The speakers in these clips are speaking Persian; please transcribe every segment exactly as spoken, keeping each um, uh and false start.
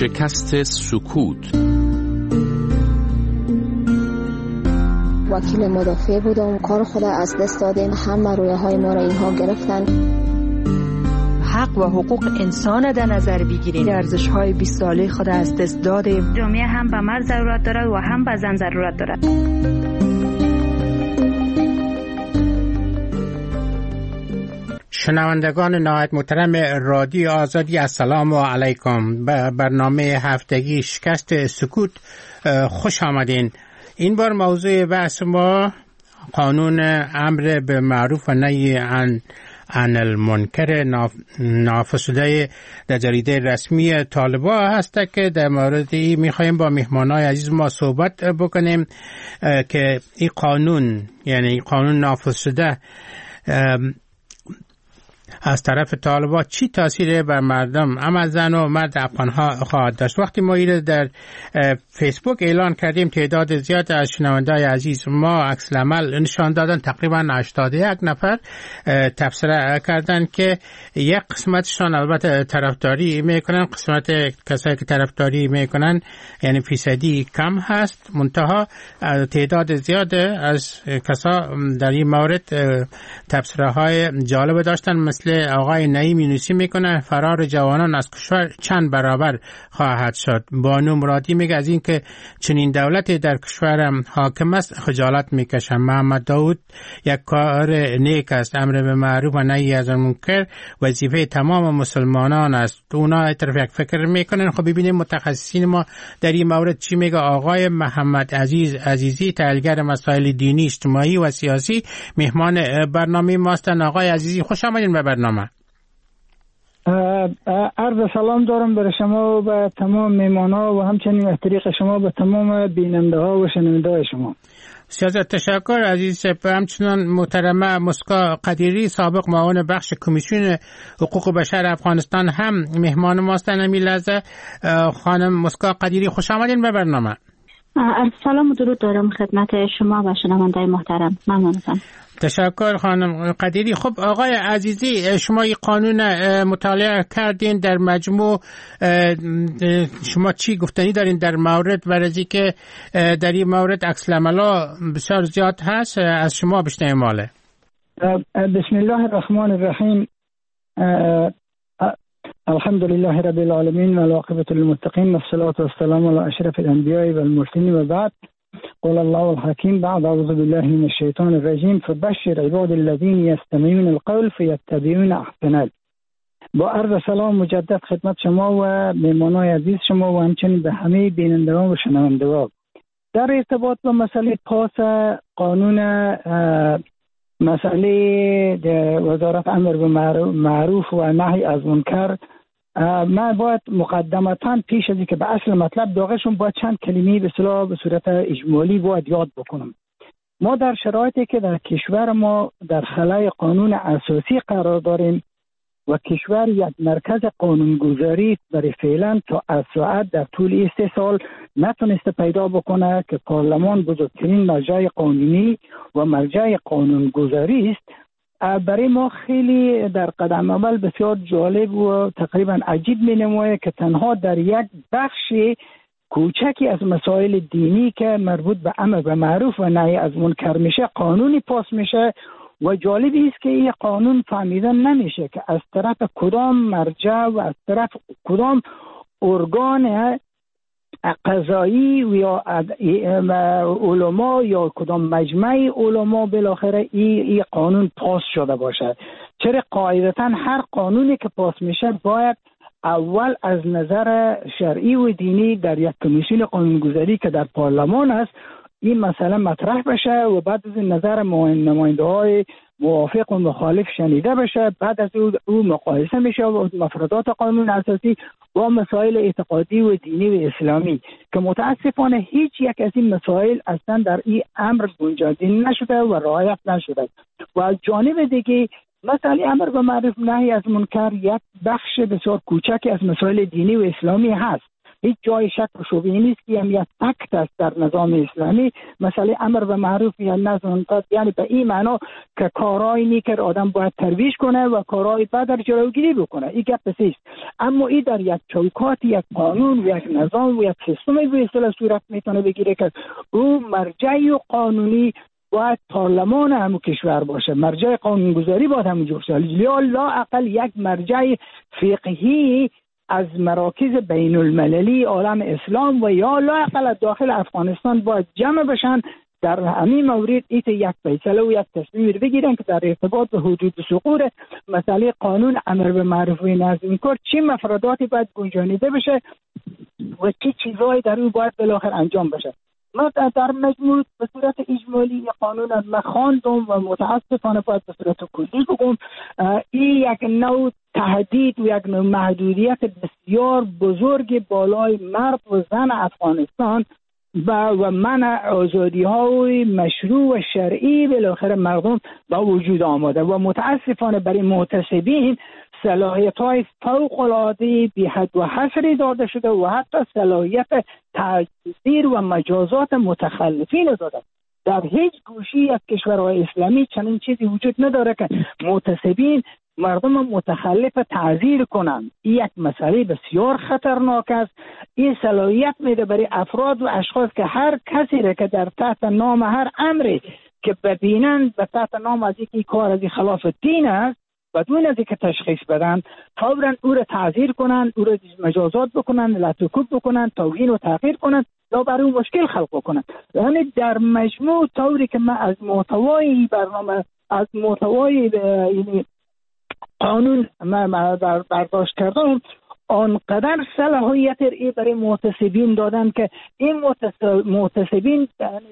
شکست سکوت. وکیل مدافع بودم، کار خود از دست دادیم، همه رویه های ما را اینها گرفتن. حق و حقوق انسان در نظر بگیرید، ارزش های بیست ساله خود از دست دادیم. جامعه هم به مرد ضرورت دارد و هم به زن ضرورت دارد. شنوندگان نهایت محترم رادیو آزادی، السلام علیکم. به برنامه هفتگی شکست سکوت خوش آمدین. این بار موضوع بحث ما قانون امر به معروف و نهی عن عن المنکر نافذشده در جریده رسمی طالبان هست که در مورد این میخوایم با مهمانای عزیز ما صحبت بکنیم که این قانون، یعنی این قانون نافذ شده از طرف طالبان چی تاثیر بر مردم اما زن و مرد افغان‌ها خواهد داشت. وقتی ما این در فیسبوک اعلان کردیم، تعداد زیاد از شنونده‌های عزیز ما عکس العمل نشان دادن. تقریبا هشتاد و یک نفر تبصره کردن که یک قسمتشان البته طرفداری میکنن، قسمت کسایی که طرفداری میکنن یعنی فیصدی کم هست، منتها تعداد زیاد از کسا در این مورد تبصره های جالب داشتن. مثل آقای نعیمی نویسی میکنه فرار جوانان از کشور چند برابر خواهد شد. بانو مرادی میگه از این که چنین دولتی در کشورم حاکم است خجالت میکشم. محمد داود یک کار نیک است، امر به معروف و نهی از منکر وظیفه تمام مسلمانان است. اونا طرف یک فکر میکنن. خب ببینیم متخصصین ما در این مورد چی میگه. آقای محمد عزیز عزیزی، تحلیلگر مسائل دینی، اجتماعی و سیاسی، مهمان برنامه ماستن. آقای عزیزی خوش آمدین به برنامه. عرض سلام دارم برای شما و به تمام میمانا و همچنین از طریق شما به تمام بیننده ها و شنونده های شما. سیاست تشکر عزیز. همچنان محترمه مسکا قدیری، سابق معاون بخش کمیسیون حقوق بشر افغانستان، هم مهمان ماستن. امی لحظه خانم مسکا قدیری خوش آمدین به برنامه. عرض سلام و درود دارم خدمت شما و شنونده محترم. ممنونم. تشکر خانم قدیری. خب آقای عزیزی، شما این قانون مطالعه کردین، در مجموع شما چی گفتنی دارین در مورد ورزی که در این مورد عکس العملا بسیار زیاد هست؟ از شما بشنویم. ماله بسم الله الرحمن الرحیم. الحمد لله رب العالمین و العاقبة للمتقین و الصلاة والسلام علی اشرف الانبیاء و المرسلین و بعد. قال الله الحكيم بعد أعوذ بالله من الشيطان الرجيم فبشر عباد الذين يستمعون القول فيتبعون أحسنه. با عرض سلام مجدد خدمت شما و مهمانان عزیز شما و همچنین به همه بینندگان و شنوندگان. در ارتباط با مسئله پاس قانون مسئله وزارت امر به معروف و نهی از منکر، من باید مقدمتاً پیش از اینکه به اصل مطلب داغشون باید چند کلمه به اصطلاح به صورت اجمالی باید یاد بکنم. ما در شرایطی که در کشور ما در خلای قانون اساسی قرار داریم و کشور یک مرکز قانونگذاری برای فعلا تا از ساعت در طول سه سال نتونسته پیدا بکنه که پارلمان بزرگترین مرجع قانونی و مرجع قانونگذاری است، برای ما خیلی در قدم اول بسیار جالب و تقریبا عجیب می نماید که تنها در یک بخش کوچکی از مسائل دینی که مربوط به امر به معروف و نهی از منکر میشه قانونی پاس میشه و جالب است که این قانون فهمیدن نمیشه که از طرف کدام مرجع و از طرف کدام ارگان قضایی و یا علما یا کدام مجمع علما بالاخره این ای قانون پاس شده باشد. چرا قاعدتا هر قانونی که پاس میشه باید اول از نظر شرعی و دینی در یک کمیسیون قانونگذاری که در پارلمان است این مسئله مطرح بشه و بعد از نظر نماینده های موافق و مخالف شنیده بشه، بعد از او, او مقایسه میشه و مفردات قانون اساسی با مسائل اعتقادی و دینی و اسلامی که متاسفانه هیچ یک از این مسائل اصلا در این امر گنجانده نشده و رعایت نشده. و از جانب دیگه مسئله امر به معروف نهی از منکر یک بخش بسیار کوچکی از مسائل دینی و اسلامی هست. هیچ جای شک و شبهه نیست که هم یک فکت است در نظام اسلامی. مسئله امر به معروف یا نهی عن منکر، یعنی به این معنا که کارهای نیک آدم باید ترویج کنه و کارهای بد را جلوگیری بکنه. این گپ است. اما این در یک چوکات، یک قانون و یک نظام و یک سیستم به اصطلاح صورت میتونه بگیره که او مرجع قانونی باید پارلمان همون کشور باشه، مرجع قانونگذاری باید همونجور باشه، یا لا اقل یک مرجع فقهی از مراکز بین المللی عالم اسلام و یا لا اقل داخل افغانستان باید جمع بشن در همین مورد. ایت یک فیصله و یک تصمیم بگیرن که در ارتباط به حدود سقوط مسئله قانون امر به معروف و نهی عن منکر چه مفرداتی باید گنجانیده بشه و چه چیزایی در اون باید بالاخره انجام بشه. ما در مجموع به صورت اجمالی قانون از مخاندم و متاسفانه باید به صورت کلی بگم این یک نوع تهدید و یک نوع محدودیت بسیار بزرگ بالای مرد و زن افغانستان و منع آزادی های مشروع و شرعی بالاخره مردم با وجود آمده و متاسفانه برای معتصبین صلاحیت های فوق العاده بی حد و حصری داده شده و حتی صلاحیت تعزیر و مجازات متخلفین داده. در هیچ گوشی از کشورهای اسلامی چنین چیزی وجود نداره که معتصبین مردم متخلف تعزیر کنند. این یک مسئله بسیار خطرناک است. این صلاحیت میده برای افراد و اشخاص که هر کسی را که در تحت نام هر امری که ببینند به تحت نام از اینکه کار از خلاف دین است بدون از اینکه تشخیص بدن فوراً او را تعزیر کنند، او را مجازات بکنند، لطوکوب بکنند، توهین و تحقیر کنند یا برای اون مشکل خلق بکنند. یعنی در مجموع طوری که من از محتوای برنامه از محتوای یعنی قانون من برداشت کردم آنقدر صلاحیت ای برای معتصبین دادن که این معتصبین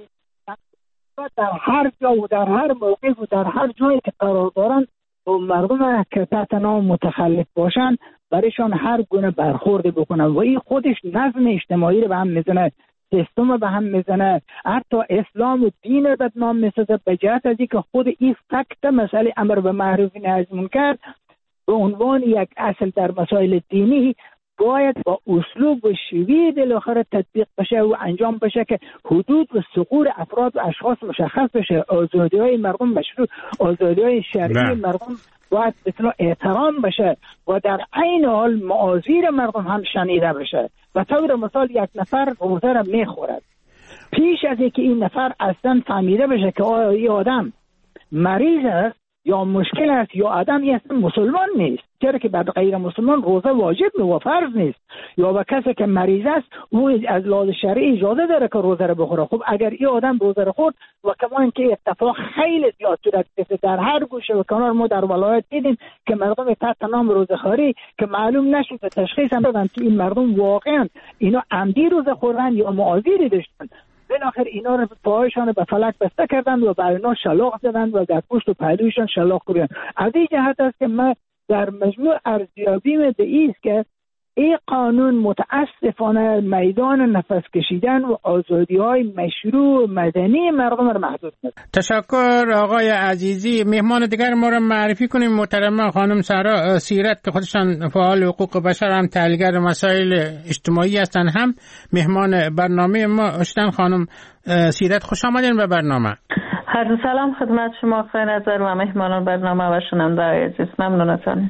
در هر جا و در هر موقع و در هر جایی که قرار دارن و مردم که تحت نام متخلف باشن برایشان هر گونه برخورد بکنن و این خودش نظم اجتماعی رو به هم میزنه، سیستم رو به هم میزنه، حتی اسلام و دین رو بدنام میسازه به جهت از اینکه خود این فکت مسئله امر به معروف و نهی عن منکر به عنوان یک اصل در مسائل دینی باید با اسلوب و شیوه بالاخره تطبیق بشه و انجام بشه که حدود و ثغور افراد و اشخاص مشخص بشه. آزادی‌های مردم مشروع، آزادی‌های شرعی مردم باید اطلاع احترام بشه و در عین حال معاذیر مردم هم شنیده بشه. و طور مثال یک نفر روزه را میخورد، پیش از اینکه این نفر اصلا فهمیده بشه که آیا این آدم مریض است یا مشکل است یا آدمی اصلا مسلمان نیست، چرا که بعد غیر مسلمان روزه واجب و فرض نیست، یا با کسی که مریض است او از لحاظ شرعی اجازه داره که روزه رو بخوره. خب اگر این آدم روزه رو خورد و کما اینکه اتفاق خیلی زیاد شده در هر گوشه و کنار ما در ولایت دیدیم که مردم تحت نام روزه خوری که معلوم نشد تشخیص هم دادن که این مردم واقعا اینا عمدی روزه خوردن یا معاذیری داشتن. بالاخره اینا رو پاهایشان به فلک بسته کردن و بر اینا شلاق زدن و در پشت و پهلویشان شلاق کوبیدن. از این جهت است که من در مجموع ارزیابیم به ایست که این قانون متاسفانه میدان نفس کشیدن و آزادی‌های مشروع مدنی مردم را محدود کرد. تشکر آقای عزیزی. مهمان دیگر ما را معرفی کنیم. محترمه خانم سارا سیرت که خودشان فعال حقوق بشر هم تحلیلگر مسائل اجتماعی هستند هم مهمان برنامه ما هستند. خانم سیرت خوش آمدین به برنامه. هر سلام خدمت شما خیر نظر و مهمانان برنامه و شنونده‌های عزیز. ممنونتان.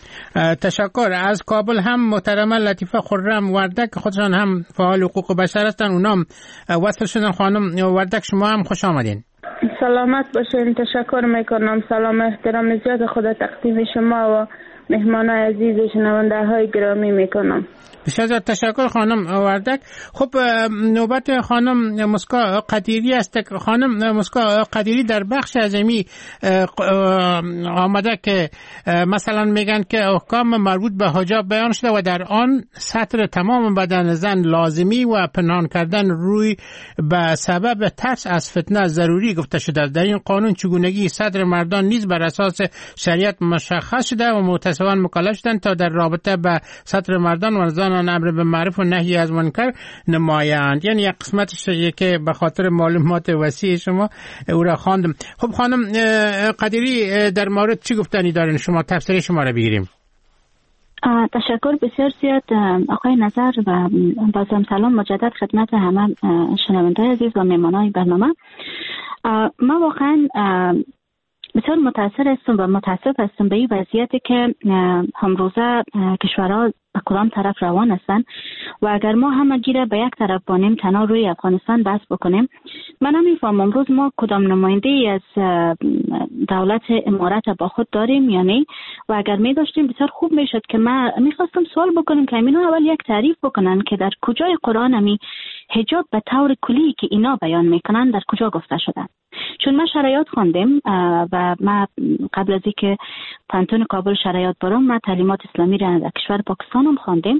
تشکر. از کابل هم محترمه لطیفه خرم وردک خودشان هم فعال حقوق بشر هستن، اونام وصل شدن. خانم وردک شما هم خوش آمدین. سلامت باشین. تشکر میکنم. سلام احترام زیاد خدا تقدیم شما و مهمان عزیز شنونده های گرامی میکنم. بسیار تشکر خانم وردک. خب نوبت خانم مسکا قدیری است. خانم مسکا قدیری در بخش اعظمی آمده که مثلا میگن که احکام مربوط به حجاب بیان شده و در آن ستر تمام بدن زن لازمی و پنهان کردن روی به سبب ترس از فتنه ضروری گفته شده. در این قانون چگونگی ستر مردان نیز بر اساس شریعت مشخص شده و متاسفانه مکلف شدند تا در رابطه به ستر مردان و زنان امر به معروف و نهی از منکر نمایند. یعنی یک قسمتش که به خاطر معلومات وسیع شما او را خواندم. خب خانم قدیری در مورد چی گفتنی دارین شما؟ تفسیر شما را بگیریم. تشکر بسیار زیاد آقای نظر و بازم سلام مجدد خدمت همه شنوندگان عزیز و مهمانان برنامه. ما واقعا بسیار متاثر هستم و متاسف هستم به این وضعیتی که امروزه کشورها به کدام طرف روان هستند و اگر ما همگی را به یک طرف بانیم تنها روی افغانستان بحث بکنیم، من نمیفهمم امروز ما کدام نماینده ای از دولت امارات با خود داریم یا نه. و اگر می داشتیم بسیار خوب میشد که من میخواستم سوال بکنم که اینا اول یک تعریف بکنن که در کجای قرآن همی حجاب به طور کلی که اینا بیان میکنن در کجا گفته شده. چون ما شرایط خواندیم و ما قبل از اینکه پانتون کابل شرایط برام ما تعلیمات اسلامی را در کشور پاکستان هم خواندیم.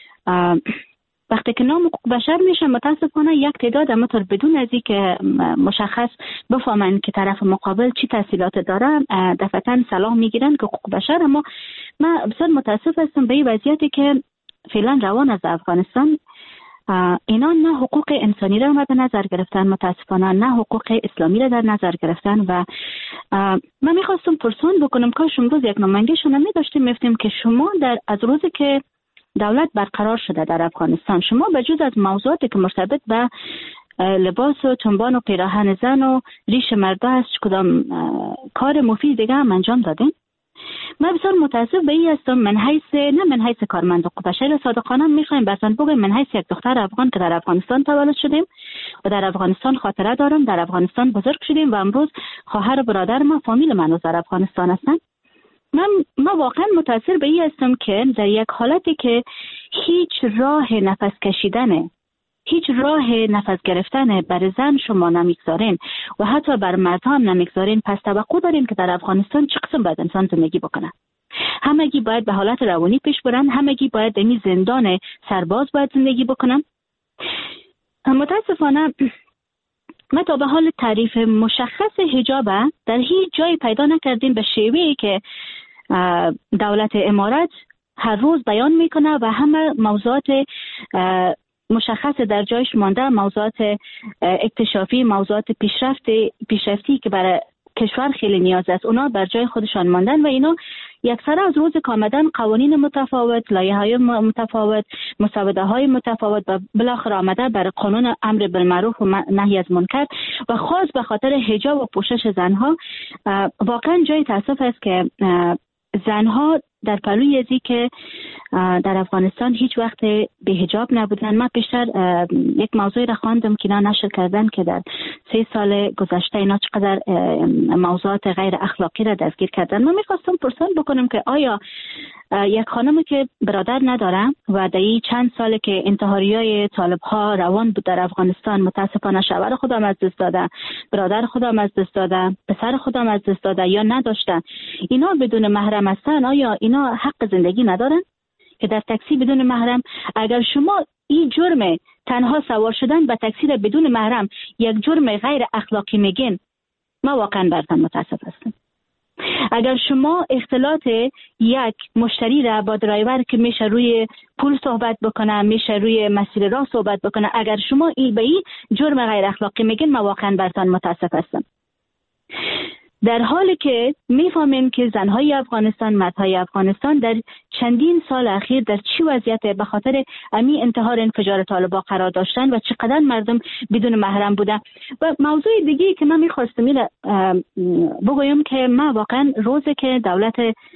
وقتی که نام حقوق بشر میشه متاسفانه یک تعداد همطور بدون از اینکه مشخص بفهمن که طرف مقابل چی تحصیلات داره دفعتاً سلاح میگیرن که حقوق بشر. اما من بسیار متاسف هستم به این وضعیتی که فعلا روان از افغانستان. اینا نه حقوق انسانی را مد نظر گرفتن متاسفانه، نه حقوق اسلامی را در نظر گرفتن. و من میخواستم پرسان بکنم کاش امروز یک نماینده شما می داشتیم میفتیم که شما در از روزی که دولت برقرار شده در افغانستان، شما به جز از موضوعاتی که مرتبط به لباس و تنبان و پیراهن زن و ریش مردا هست کدام کار مفید دیگه هم انجام دادین؟ من بسیار متاسف به این هستم من حیث نه من حیث کارمند حقوق بشر صادقانه میخوایم بسن بگویم من حیث یک دختر افغان که در افغانستان تولد شدیم و در افغانستان خاطره دارم، در افغانستان بزرگ شدیم و امروز خواهر و برادر ما فامیل من در افغانستان هستن. من ما واقعا متاثر به این هستم که در یک حالتی که هیچ راه نفس کشیدن، هیچ راه نفس گرفتن بر زن شما نمیگذارین و حتی بر مرد هم نمیگذارین، پس توقع دارین که در افغانستان چه قسم باید انسان زندگی بکنه؟ همگی باید به حالت روانی پیش برن، همگی باید در این زندان سرباز باید زندگی بکنن. متاسفانه ما تا به حال تعریف مشخص حجاب در هیچ جایی پیدا نکردیم به شیوهی که دولت امارات هر روز بیان میکنه و همه موضوعات مشخص در جایش مانده، موضوعات اکتشافی، موضوعات پیشرفتی پیشرفتی که برای کشور خیلی نیاز است، اونا بر جای خودشان ماندن و اینا یکسره از روز که آمدن قوانین متفاوت، لایحه‌های متفاوت، مسوده های متفاوت و بالاخره آمده بر قانون امر بالمعروف و نهی از منکر و خاص به خاطر حجاب و پوشش زنها. واقعا جای تاسف است که زنها در پلوی ازی که در افغانستان هیچ وقت به حجاب نبودن. من پیشتر یک موضوعی را خواندم که اینا نشر کردن که در سه سال گذشته اینا چقدر موضوعات غیر اخلاقی را دستگیر کردن. من میخواستم پرسان بکنم که آیا یک خانمی که برادر نداره و در این چند سال که انتحاریای طالب ها روان بود در افغانستان، متاسفانه شوهر خودم از دست داده، برادر خودم از دست داده، پسر خودم از دست داده یا نداشتن، اینا بدون محرم هستن، آیا اینا حق زندگی ندارن که در تاکسی بدون محرم؟ اگر شما این جرم تنها سوار شدن به تاکسی را بدون محرم یک جرم غیر اخلاقی میگین، ما واقعا براتون متاسف هستم. اگر شما اختلاط یک مشتری را با درایور که میشه روی پول صحبت بکنه، میشه روی مسیر راه صحبت بکنه، اگر شما این به این جرم غیر اخلاقی میگین، ما واقعا براتون متاسف هستم. در حالی که میفهمیم که زنهای افغانستان، مردهای افغانستان در چندین سال اخیر در چی وضعیت به خاطر امی انتحار انفجار طالبان قرار داشتن و چقدر مردم بدون محرم بودن. و موضوع دیگه که من میخواستم اینو بگویم که ما واقعا روزی که دولت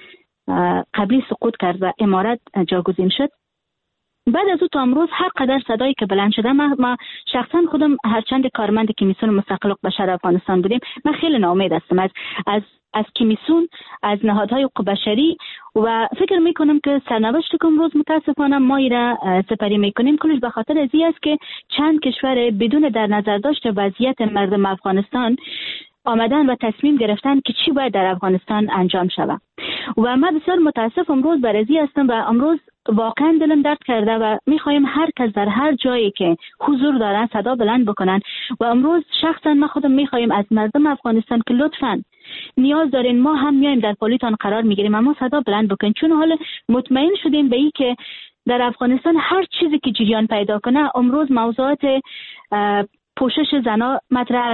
قبلی سقوط کرد و امارات جاگزین شد، بعد از او تا امروز هر قدر صدایی که بلند شده، ما, ما شخصا خودم هرچند کارمند کمیسیون مستقل حقوق بشر افغانستان بودیم، من خیلی ناامید هستم از از از کمیسیون، از نهادهای حقوق بشری و فکر میکنم که سرنوشت که امروز متاسفانه ما ایره سپری میکنیم کلش به خاطر از این است که چند کشور بدون در نظر داشته وضعیت مردم افغانستان آمدن و تصمیم گرفتن که چی باید در افغانستان انجام شود. و من بسیار متاسف امروز برازی هستم و امروز واقعا دلم درد کرده و میخوایم هر کس در هر جایی که حضور دارن صدا بلند بکنن. و امروز شخصا ما خودم میخوایم از مردم افغانستان که لطفاً نیاز دارین، ما هم میایم در پالیتان قرار میگیریم، اما صدا بلند بکنین، چون حالا مطمئن شدیم به این که در افغانستان هر چیزی که جریان پیدا کنه، امروز موضوعات پوشش زنا مطرح است،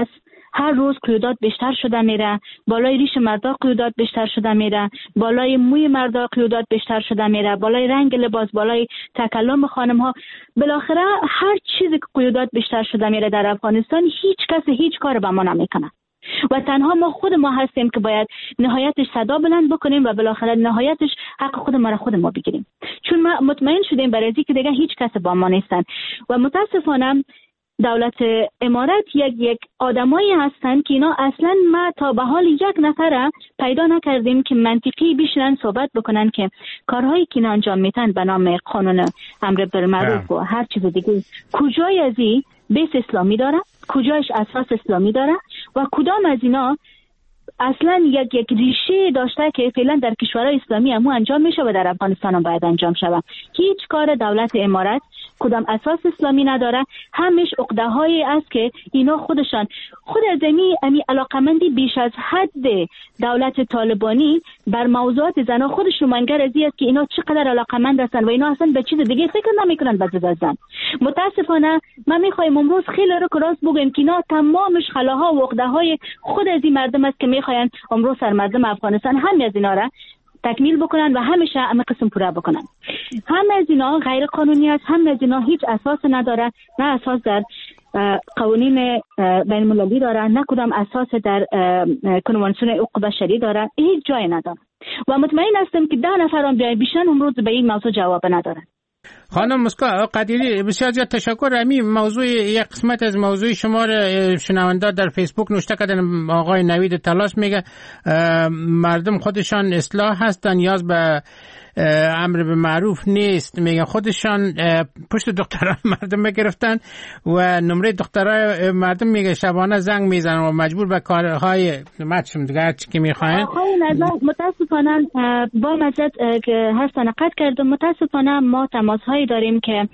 هر روز قیودات بیشتر شده میره، بالای ریش مردا قیودات بیشتر شده میره، بالای موی مردا قیودات بیشتر شده میره، بالای رنگ لباس، بالای تکلم خانم ها، بالاخره هر چیزی که قیودات بیشتر شده میره در افغانستان، هیچ کس هیچ کار به ما نمیکنه و تنها ما خود ما هستیم که باید نهایتش صدا بلند بکنیم و بالاخره نهایتش حق خود ما را خود ما بگیریم، چون ما مطمئن شدیم برای اینکه دیگه هیچ کس با ما نیستن و متاسفانه دولت امارات یک یک آدمایی هستند که اینا اصلا ما تا به حال یک نفر پیدا نکردیم که منطقی بشنن صحبت بکنن که کارهایی که اینا انجام میتن به نام قانون امر بالمعروف و هر چیز دیگه کجای از این بیس اسلامی داره، کجایش اساس اسلامی داره و کدام از اینا اصلا یک یک ریشه داشته که فعلا در کشورهای اسلامی هم انجام میشه و در افغانستان هم باید انجام شود. هیچ کار دولت امارات کدام اساس اسلامی نداره، همش عقده هایی است که اینا خودشان خود از امی امی علاقمندی بیش از حد دولت طالبانی بر موضوعات زنا خودشون منگر از است که اینا چقدر علاقمند هستن و اینا اصلا به چیز دیگه فکر نمیکنن بعد از زن. متاسفانه ما میخوایم امروز خیلی رو کراس بگیم که اینا تمامش خلاها و عقده های خود از این مردم است که میخواین امروز سر مردم افغانستان هم از اینا را تکمیل بکنن و همیشه همه قسم پورا بکنن. هم از اینا غیر قانونی است، هم از اینا هیچ اساس نداره، نه اساس در قوانین بین المللی داره، نه کدام اساس در کنوانسیون حقوق بشری داره، هیچ جای نداره و مطمئن هستم که ده نفر هم بیای بیشتر امروز به این موضوع جواب ندارن. خانم مسکا قدیری بسیار زیاد تشکر. امی موضوع یک قسمت از موضوع شما را شنونده در فیسبوک نوشته کردن. آقای نوید تلاش میگه مردم خودشان اصلاح هستن، نیاز به امر به معروف نیست. میگه خودشان پشت دخترای مردم میگرفتن و نمره دخترای مردم میگه شبانه زنگ میزنن و مجبور به کارهای مچم دیگه چی که میخواین. آقای نظر متاسفانه با مجد که هستن قد کردم، متاسفانه ما تماس هایی داریم که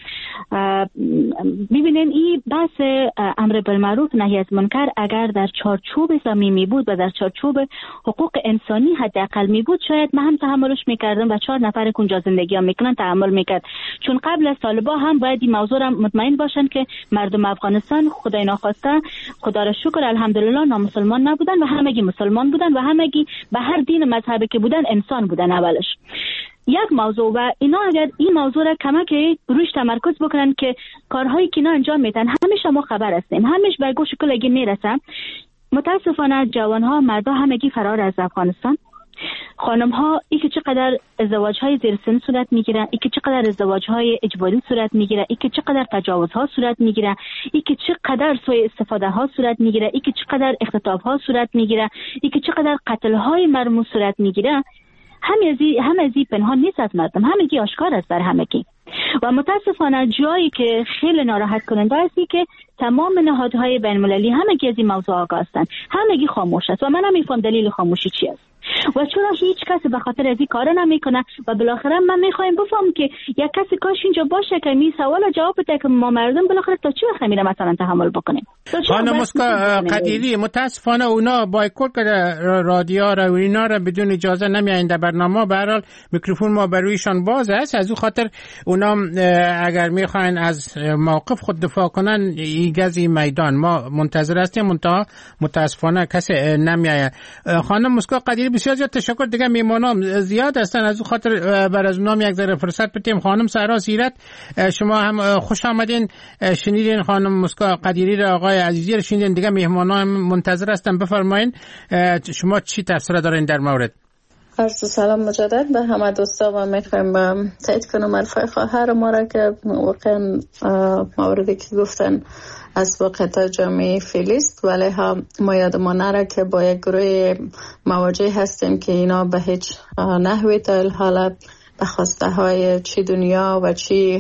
ببینین این بحث امر بالمعروف نهی از منکر اگر در چارچوب اسلامی می بود و در چارچوب حقوق انسانی حداقل می بود شاید من هم تحملش میکردم و چهار نفر کنجا زندگی هم میکنن تحمل میکرد، چون قبل از طالبان هم باید این موضوع را مطمئن باشن که مردم افغانستان خدای ناخواسته خدا را شکر الحمدلله نامسلمان نبودن و همگی مسلمان بودن و همگی به هر دین مذهبی که بودن انسان بودن اولش. یک موضوع و اینا اگر این موضوع را کمک روش تمرکز بکنن که کارهایی که اینا انجام میدن همیشه ما خبر هستیم، همیشه به گوش کلگی میرسن. متاسفانه جوانها مردا همگی فرار از افغانستان. خانم ها ای که چقدر ازدواج های زیر سن صورت میگیره، ای که چقدر ازدواج های اجباری صورت میگیره، ای که چقدر تجاوز ها صورت میگیره، ای که چقدر سوء استفاده ها صورت میگیره، ای که چقدر اختطاف ها صورت میگیره، ای که چقدر قتل های مرموز صورت میگیره، همه هم از این پنهان نیست از مردم، همگی آشکار است بر همگی. و متاسفانه جایی که خیلی ناراحت کننده است که تمام نهادهای بین المللی همگی از این موضوع آگاه هستند، همگی خاموش است و من نمیفهم دلیل خاموشی چی است و چرا هیچ کسی به خاطر از این کار نمیکنه. و بالاخره من میخوایم بفهم که یک کسی کاش اینجا باشه که می سوال جواب بده که ما مردم بالاخره تا چه وقت میره مثلا تحمل بکنیم. خانم مسکا قدیری متاسفانه اونا بایکوت کرده رادیو را و اینا را بدون اجازه نمیایند در برنامه. به هر حال میکروفون ما برویشان باز است، از اون خاطر اونا اگر میخواین از موقف خود دفاع کنن این گزی میدان ما منتظر هستیم، منتها متاسفانه کسی نمیآید. خانم مسکا قدیری بسیار زیاد تشکر. دیگه میمانام زیاد هستن، از اون خاطر بر از اونام یک ذره فرصت بدیم. خانم سهرا سیرت شما هم خوش آمدین، شنیدین خانم مسکا قدیری را، آقای عزیزی را شنیدین، دیگه میهمانان منتظر هستن. بفرمایین شما چی تفسیر دارین در مورد؟ عرض سلام مجدد به همه دوستان و میخوایم تایید کنم حرفای خواهر ما را که واقعا موردی که گفتن از واقعیت جامعه فیلیست، ولی هم ما یادمان نره که با یک گروه مواجه هستیم که اینا به هیچ نحوی تا الحال به خواسته های چی دنیا و چی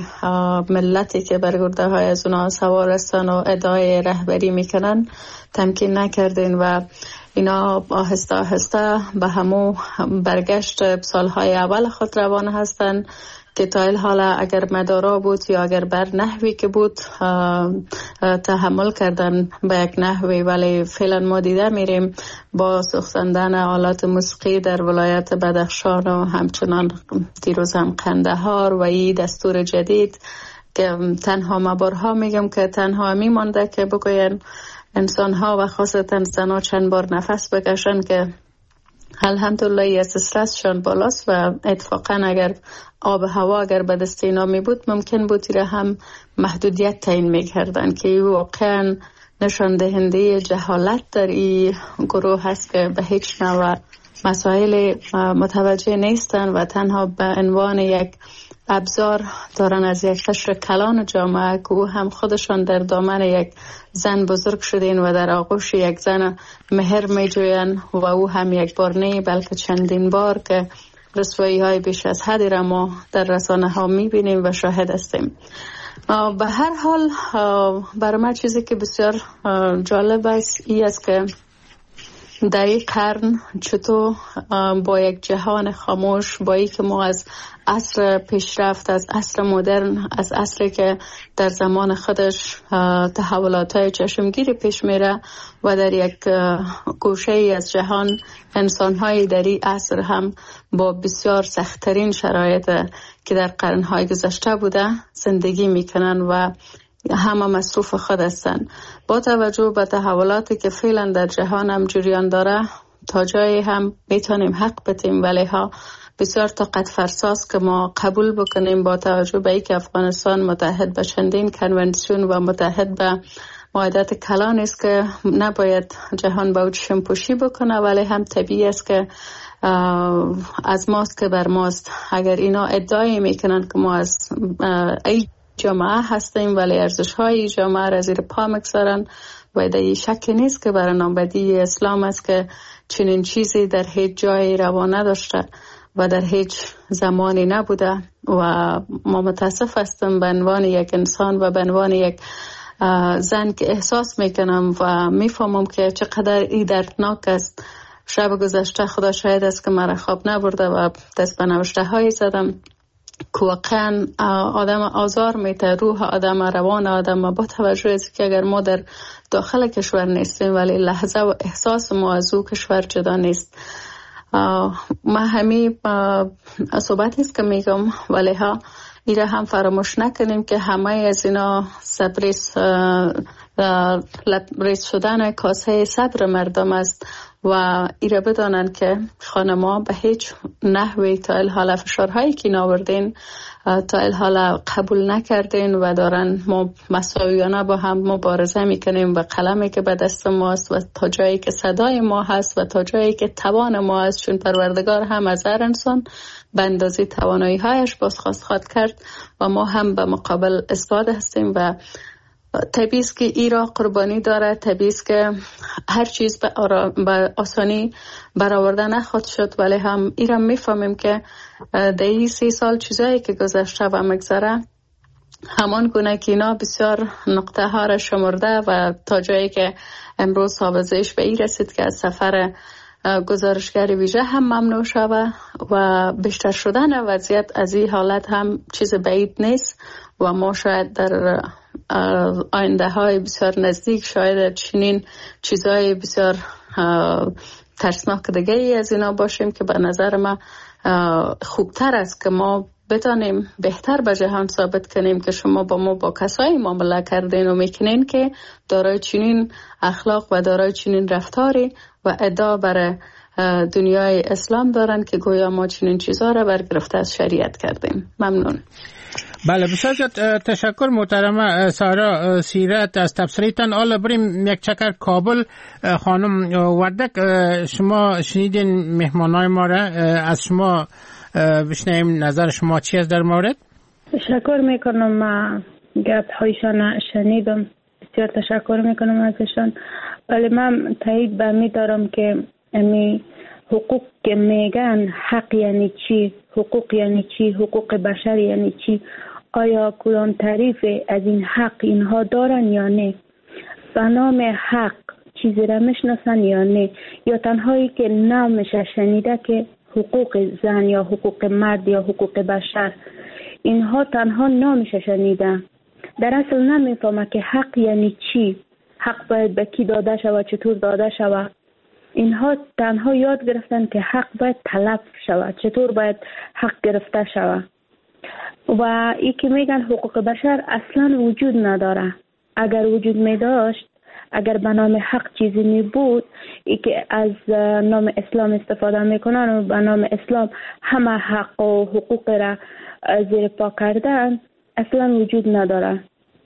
ملتی که برگرده های از اونا سوار هستن و ادعای رهبری میکنن تمکین نکردین و اینا آهسته آهسته به همو برگشت سالهای اول خود روان هستن که تا الحال اگر مدارا بود یا اگر بر نحوی که بود تحمل کردن به یک نحوی، ولی فعلا ما دیده میریم با سوختندن آلات موسیقی در ولایت بدخشان و همچنان دیروز هم قندهار و این دستور جدید که تنها مبارها میگم که تنها میمانده که بگوین انسان ها و خاصتا زنها چند بار نفس بکشن که الحمدلله از استرسشان بالاست و اتفاقا اگر آب هوا اگر به دست اینا می بود ممکن بود ایره هم محدودیت تعیین می کردن که واقعا نشان دهنده جهالت در این گروه هست که به هیچ نوع مسائل متوجه نیستن و تنها به عنوان یک ابزار دارن از یک قشر کلان جامعه که او هم خودشان در دامن یک زن بزرگ شدین و در آغوش یک زن مهر می جوین و او هم یک بار نه بلکه چندین بار که رسوایی های بیش از حدی را ما در رسانه ها می بینیم و شاهد هستیم. به هر حال برای من چیزی که بسیار جالب است ای است که در این قرن چطور با یک جهان خاموش با ای که ما از عصر پیشرفت از عصر مدرن از عصری که در زمان خودش تحولات های چشمگیری پیش میره و در یک گوشه ای از جهان انسان های در این عصر هم با بسیار سخت‌ترین شرایط که در قرنهای گذشته بوده زندگی میکنن و همه مصروف خود هستند. با توجه به تحولاتی که فعلا در جهان هم جریان داره تا جایی هم میتونیم حق بتیم ولی ها بسیار طاقت فرساست که ما قبول بکنیم با توجه به اینکه افغانستان متحد به چندین کنونسیون و متحد به معاهدات کلان است که نباید جهان با چشم پوشی بکنه ولی هم طبیعی است که از ماست که بر ماست. اگر اینا ادعای میکنن که ما از ای جامعه هستیم ولی ارزش های جامعه را زیر پا میگذارن و در شک نیست که برای نامبدی اسلام است که چنین چیزی در هیچ جای روا نداشته و در هیچ زمانی نبوده و ما متاسف هستم به عنوان یک انسان و به عنوان یک زن که احساس میکنم و میفهمم که چقدر این دردناک است. شب گذشته خدا شاهد است که مرا خواب نبرده و دست به نوشته هایی زدم که واقعا آدم آزار میته روح آدم روان آدم با توجه است که اگر ما در داخل کشور نیستیم ولی لحظه و احساس ما از او کشور جدا نیست. ما همی صحبتی است که میگم ولی ها ایره هم فراموش نکنیم که همه از اینا صبریس لبریز شدن کاسه صبر مردم است و ایره بدانن که خانما به هیچ نحوی تا الحال فشارهایی که ناوردین تا الحال قبول نکردین و دارن ما مساویانه با هم مبارزه میکنیم و قلمی که به دست ماست و تا جایی که صدای ما هست و تا جایی که توان ما هست چون پروردگار هم از هر انسان به اندازه توانایی هایش بازخواست خواهد کرد و ما هم به مقابل استعداد هستیم و طبیعی است که ایرا قربانی داره. طبیعی است که هر چیز به, به آسانی برآورده نخواهد شد ولی هم ایرا میفهمیم که در این سی سال چیزایی که گذشته و مگذره همان گونه که اینا بسیار نقطه ها را شمرده و تا جایی که امروز حافظش به این رسید که از سفر گزارشگر ویژه هم ممنوع شوه و بیشتر شدن وضعیت از این حالت هم چیز بعید نیست و ما شاید در آینده های بسیار نزدیک شاید چنین چیزهای بسیار ترسناک دیگه ای از اینا باشیم که به نظر ما خوبتر است که ما بتانیم بهتر به جهان ثابت کنیم که شما با ما با کسایی معامله کردین و میکنین که دارای چنین اخلاق و دارای چنین رفتاری و ادعا برای دنیای اسلام دارن که گویا ما چنین چیزها را برگرفته از شریعت کردیم. ممنون. بله بسیار تشکر محترمه سارا سیرت از تبصریتان. حالا بریم یک چکر کابل. خانم وردک شما شنیدین مهمانای ما را، از شما بشنویم نظر شما چی است در مورد؟ تشکر میکنم، من گپ هایشان شنیدم، بسیار تشکر میکنم ازشان. ولی من تایید به می دارم که امی حقوق که میگن حق یعنی چی، حقوق یعنی چی، حقوق بشر یعنی چی، آیا کدام تعریف از این حق اینها دارن یا نه؟ به نام حق چیزی را میشناسن یا نه؟ یا تنهایی که نامش شنیده که حقوق زن یا حقوق مرد یا حقوق بشر، اینها تنها نامش شنیده، در اصل نمیفهمه که حق یعنی چی، حق باید به کی داده شود، چطور داده شود. اینها تنها یاد گرفتن که حق باید طلب شود، چطور باید حق گرفته شود. و ای که میگن حقوق بشر اصلا وجود نداره. اگر وجود می داشت اگر به نام حق چیزی می بود ای که از نام اسلام استفاده میکنن و به نام اسلام همه حق و حقوق را زیر پا کردن اصلا وجود نداره.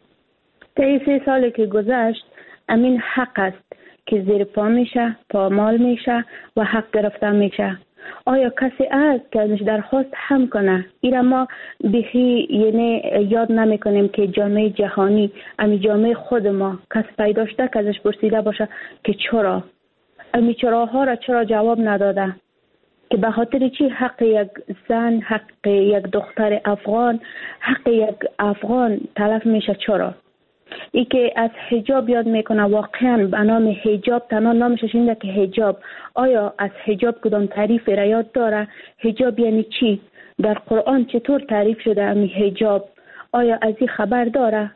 طی سه سالی که گذشت امین حق است که زیر پا میشه، پامال میشه و حق گرفته میشه. آیا کسی است که ازش درخواست هم کنه؟ اینا ما بیخی یعنی یاد نمی کنیم که جامعه جهانی، امی جامعه خود ما کس پیدا شده که ازش پرسیده باشه که چرا؟ امی چراها را چرا جواب نداده؟ که به خاطر چی حق یک زن، حق یک دختر افغان، حق یک افغان تلف میشه؟ چرا؟ ای که از حجاب یاد میکنه، واقعا به نام حجاب تنها نامش اینه که حجاب. آیا از حجاب کدام تعریف را یاد داره؟ حجاب یعنی چی؟ در قرآن چطور تعریف شده امی حجاب؟ آیا از این خبر داره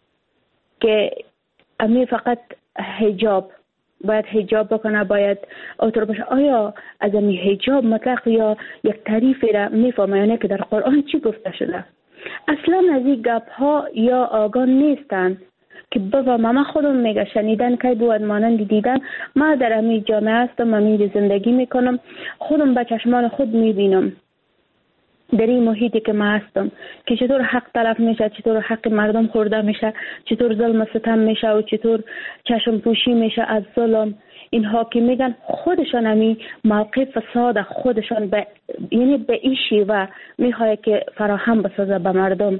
که امی فقط حجاب باید حجاب بکنه، باید اوتر باشه؟ آیا از امی حجاب مطلق یا یک تعریف را میفهمه یعنی که در قرآن چی گفته شده؟ اصلا از این گپ ها یا آگاه نیستن که بابا من خودم میگه شنیدن که بود مانند دیدن. ما در امی جامعه هستم، امی زندگی میکنم، خودم به چشمان خود میبینم در این محیطی که ما هستم که چطور حق تلف میشه، چطور حق مردم خورده میشه، چطور ظلم ستم میشه و چطور چشم پوشی میشه از ظلم. اینها که میگن خودشان امی موقع فساد خودشان به یعنی به این شیوه میخواه که فراهم بسازه به مردم.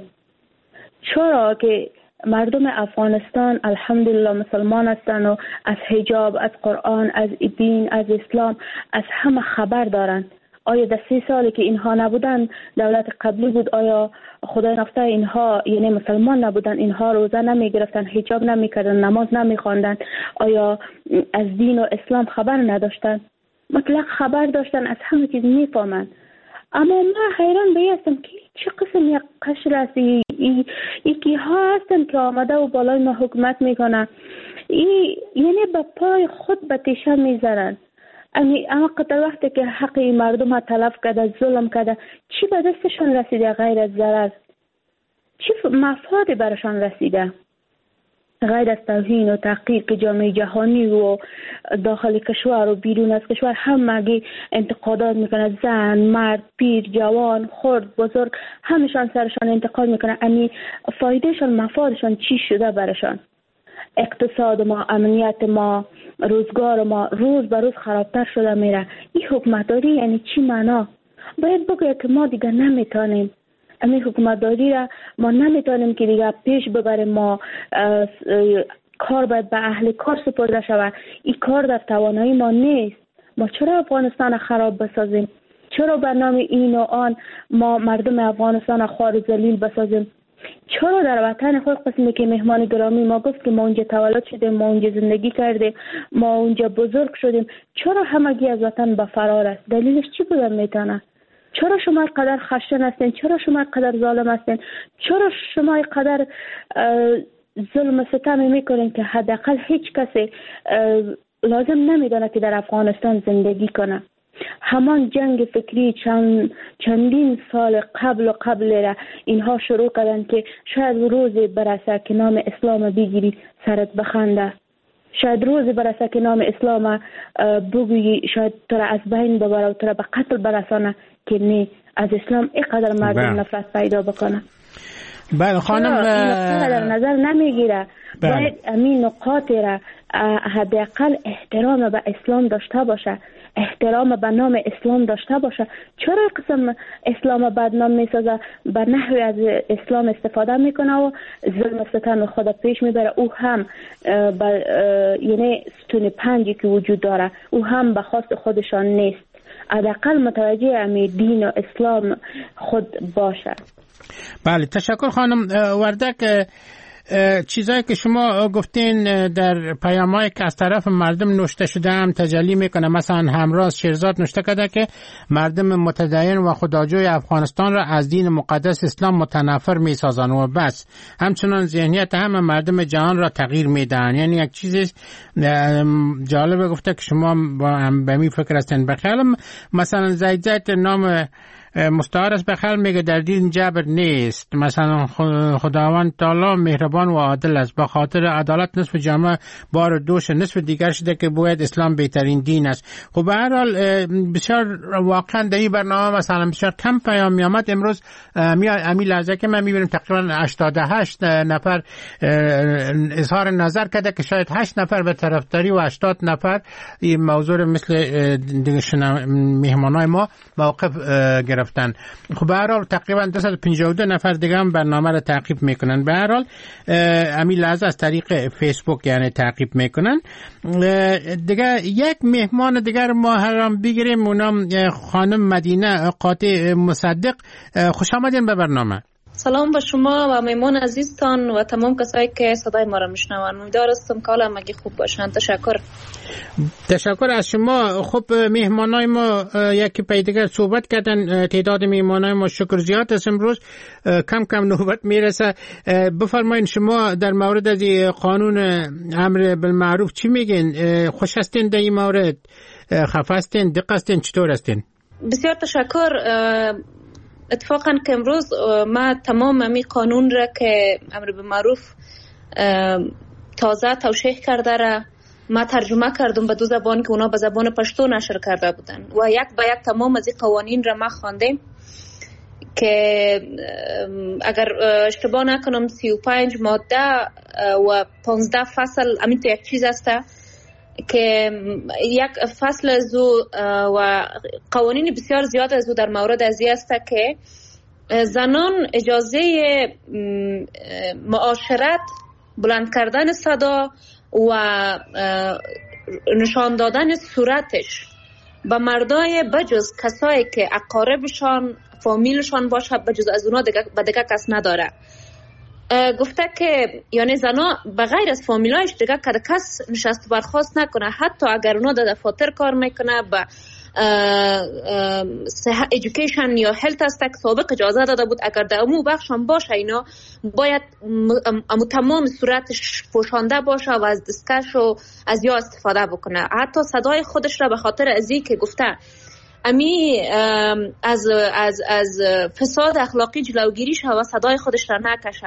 چرا که مردم افغانستان الحمدلله مسلمان هستند و از حجاب، از قرآن، از دین، از اسلام، از همه خبر دارند. آیا در سی سالی که اینها نبودن، دولت قبلی بود، آیا خدای نخواسته اینها یعنی مسلمان نبودن، اینها روزه نمی گرفتن، حجاب نمی کردن، نماز نمی خواندن؟ آیا از دین و اسلام خبر نداشتن؟ مطلق خبر داشتن، از همه چیز می فهمن. اما ما حیران به هستم که چه قسم یک قشر است، یکی ها هستن که آمده و بالای ما حکومت میکنن، یعنی به پای خود به تیشه میزنن. اما قطع وقتی که حق مردم ها تلف کرده، ظلم کرده، چی به دستشان رسیده غیر از ضرر؟ چی مفادی برشان رسیده غیر از توهین و تحقیر که جامعه جهانی و داخل کشور و بیرون از کشور همگی انتقادات میکنه؟ زن، مرد، پیر، جوان، خرد، بزرگ، همشان سرشان انتقاد میکنه. امی فایدهشان، مفادشان چی شده برشان؟ اقتصاد ما، امنیت ما، روزگار ما روز به روز خرابتر شده میره. این حکومتداری یعنی چی معنا؟ باید بگه که ما دیگه نمیتونیم امی حکومتداری را ما نمیتونیم که دیگه پیش ببریم. ما کار باید به اهل کار سپرده شود. این کار در توانایی ما نیست. ما چرا افغانستان خراب بسازیم؟ چرا به نام این و آن ما مردم افغانستان خوار و ذلیل بسازیم؟ چرا در وطن خود قسمی که مهمان گرامی ما گفت که ما اونجا تولد شدیم، ما اونجا زندگی کردیم، ما اونجا بزرگ شدیم، چرا همگی از وطن به فرار است؟ دلیلش چی بوده میتونه؟ چرا شما قدر خشن هستین؟ چرا شما قدر ظالم هستین؟ چرا شما قدر ظلم ستم میکنین که حداقل هیچ کسی لازم نمیدونه که در افغانستان زندگی کنه؟ همان جنگ فکری چند چندین سال قبل و قبل را اینها شروع کردن که شاید روزی برسه که نام اسلام بگیری سرت بخنده، شاید روزی برسه که نام اسلام بگویی شاید تو را از بین ببره و تو را به قتل برسانه، که نه، از اسلام اینقدر مردم نفرت پیدا بکنه. بله خانم در نظر نمیگیره. باید امین نقاط را حداقل احترام به اسلام داشته باشه، احترام به نام اسلام داشته باشه. چرا قسم اسلام بدنام میسازه، به نحوی از اسلام استفاده میکنه و ظلم ستم خود پیش میبره؟ او هم یعنی ستون پنجی که وجود داره او هم به خواست خودشان نیست. حداقل متوجه امی دین و اسلام خود باشه. بله تشکر خانم وردک. چیزایی که شما گفتین در پیامایی که از طرف مردم نوشته شده هم تجلی میکنه. مثلا همراز شیرزاد نوشته کرده که مردم متدین و خداجوی افغانستان را از دین مقدس اسلام متنفر میسازن و بس. همچنان ذهنیت همه مردم جهان را تغییر میدن. یعنی یک چیزی جالبه گفته که شما با هم به می فکر هستین. بخیالم مثلا زید زید نام مستعار است به خلق میگه در دین جبر نیست. مثلا خداوند تعالی مهربان و عادل است، با خاطر عدالت نصف جامعه بار دوش، نصف دیگر شده که باید اسلام بهترین دین است. خب به هر حال بسیار واقعا در این برنامه مثلا بسیار کم پیام می آمد. امروز امی لحظه که من میبینم تقریبا هشتاد و هشت نفر اظهار نظر کرده که شاید هشت نفر به طرفداری و هشتاد نفر این موضوع مثل دیگه مهمانای ما موقف گرفتن. خب به هر حال تقریبا دویست و پنجاه و دو نفر دیگه هم برنامه را تعقیب میکنن. به هر حال امی لحظه از طریق فیسبوک یعنی تعقیب میکنن. دیگه یک مهمان دیگر ما هرام بگیریم، اونم خانم مدینه قاطع مصدق. خوش آمدین به برنامه. سلام به شما و مهمان عزیزتان و تمام کسایی که صدای ما را میشنوند. امیدوار هستم که حالا همگی خوب باشن. تشکر. تشکر از شما. خب مهمانای ما یکی پی دیگر صحبت کردن، تعداد مهمانای ما شکر زیاد است، امروز کم کم نوبت میرسه. بفرمایید شما در مورد از قانون امر بالمعروف چی میگین؟ خوش هستین در این مورد؟ خفه هستین؟ دق هستین؟ چطور هستین؟ بسیار تشکر. اتفاقا که امروز ما تمام امی قانون را که امر به معروف تازه توشیح کرده را ما ترجمه کردم به دو زبان که اونا به زبان پشتو نشر کرده بودن و یک به یک تمام از این قوانین را ما خواندیم که اگر اشتباه نکنم سی و پنج ماده و پانزده فصل همین تو یک چیز است که یک فصل از و قوانین بسیار زیاد از در مورد ازی است که زنان اجازه معاشرت، بلند کردن صدا و نشان دادن صورتش به مردای بجز کسایی که اقاربشان فامیلشان باشه بجز از اونا دیگه به دیگه کس نداره. گفته که یعنی زنا بغیر از فامیلایش دیگه که کس نشست برخواست نکنه، حتی اگر اونا در دفاتر کار میکنه به صحت ایژوکیشن یا هلت است که سابق اجازه داده بود اگر در امو بخش هم باشه اینا باید امو تمام صورتش پوشانده باشه و از دستکش و از یا استفاده بکنه. حتی صدای خودش را به خاطر ازی که گفته امی از از از فساد اخلاقی جلوگیری شه و صدای خودش را نکشه.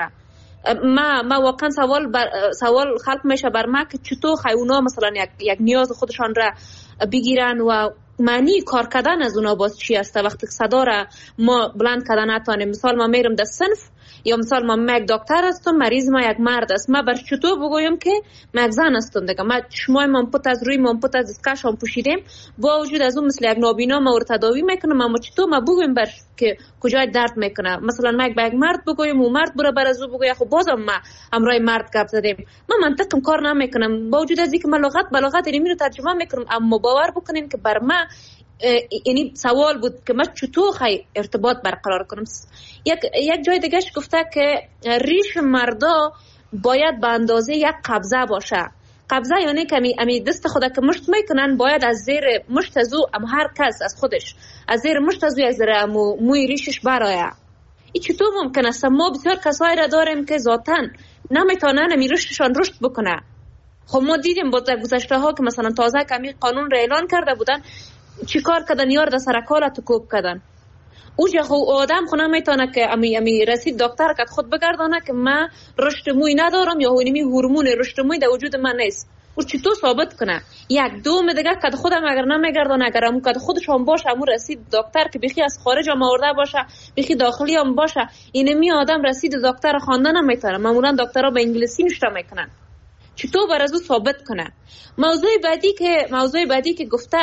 ما ما واقعا سوال بر سوال خلق میشه بر ما که چطور خیونا مثلا یک یک نیاز خودشان را بگیرن و معنی کار کردن از اونا باز چی است وقتی صدا را ما بلند کردن نتونیم. مثال ما میرم در صنف یا مثال ما یک دکتر هستم، مریض ما یک مرد است، ما بر چطور بگویم که ما یک زن هستم دیگه؟ ما چشمای ما پوت از روی ما پوت از دستکش هم پوشیدیم با وجود از اون مثل یک نابینا ما رو تداوی میکنم، اما چطور ما بگویم بر که کجای درد میکنه؟ مثلا ما یک مرد بگویم و مرد برو بر از او بگویم، خب بازم ما همراه مرد گپ زدیم. ما منطقم کار نمیکنم با وجود از اینکه ما لغت بلاغت اینو ترجمه میکنم، اما باور بکنین که بر ما یعنی سوال بود که من چطور خی ارتباط برقرار کنم. یک یک جای دیگهش گفته که ریش مردا باید به اندازه یک قبضه باشه. قبضه یعنی که امی دست خدا که مشت میکنن باید از زیر مشت از او ام هر کس از خودش از زیر مشت از او از زیر امو موی ریشش برایه. این چطور ممکن است؟ ما بسیار کسایی را داریم که ذاتاً نمیتونن امی ریششان رشد بکنه. خب ما دیدیم با گذشته ها که مثلا تازه کمی قانون را اعلان کرده بودن چی کار کردن؟ یار در سرکالت کوب کردن. اوجا خو آدم خو نمیتونه که امی امی رسید دکتر که خود بگردانه که من رشد موی ندارم یا هونیمی هورمون رشد موی در وجود من نیست. او چطور ثابت کنه؟ یک دوم دیگه که خودم اگر نمیگردانه اگر امو که خودش هم باشه امو رسید دکتر که بخی از خارج هم آورده باشه بخی داخلی هم باشه اینمی آدم رسید دکتر خواندن نمیتونه. معمولا دکترها به انگلیسی نوشته میکنن. چطور بر از او ثابت کنه؟ موضوع بعدی که موضوع بعدی که گفته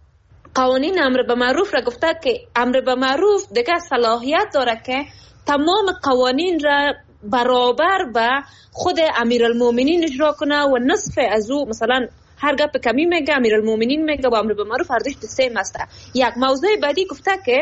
قوانین امر به معروف را گفته که امر به معروف دیگه صلاحیت داره که تمام قوانین را برابر به خود امیرالمومنین اجرا کنه و نصف از او مثلا هر گپ کمی میگه امیرالمومنین میگه و امر به معروف هر دوش سیم است. یک موضوع بعدی گفته که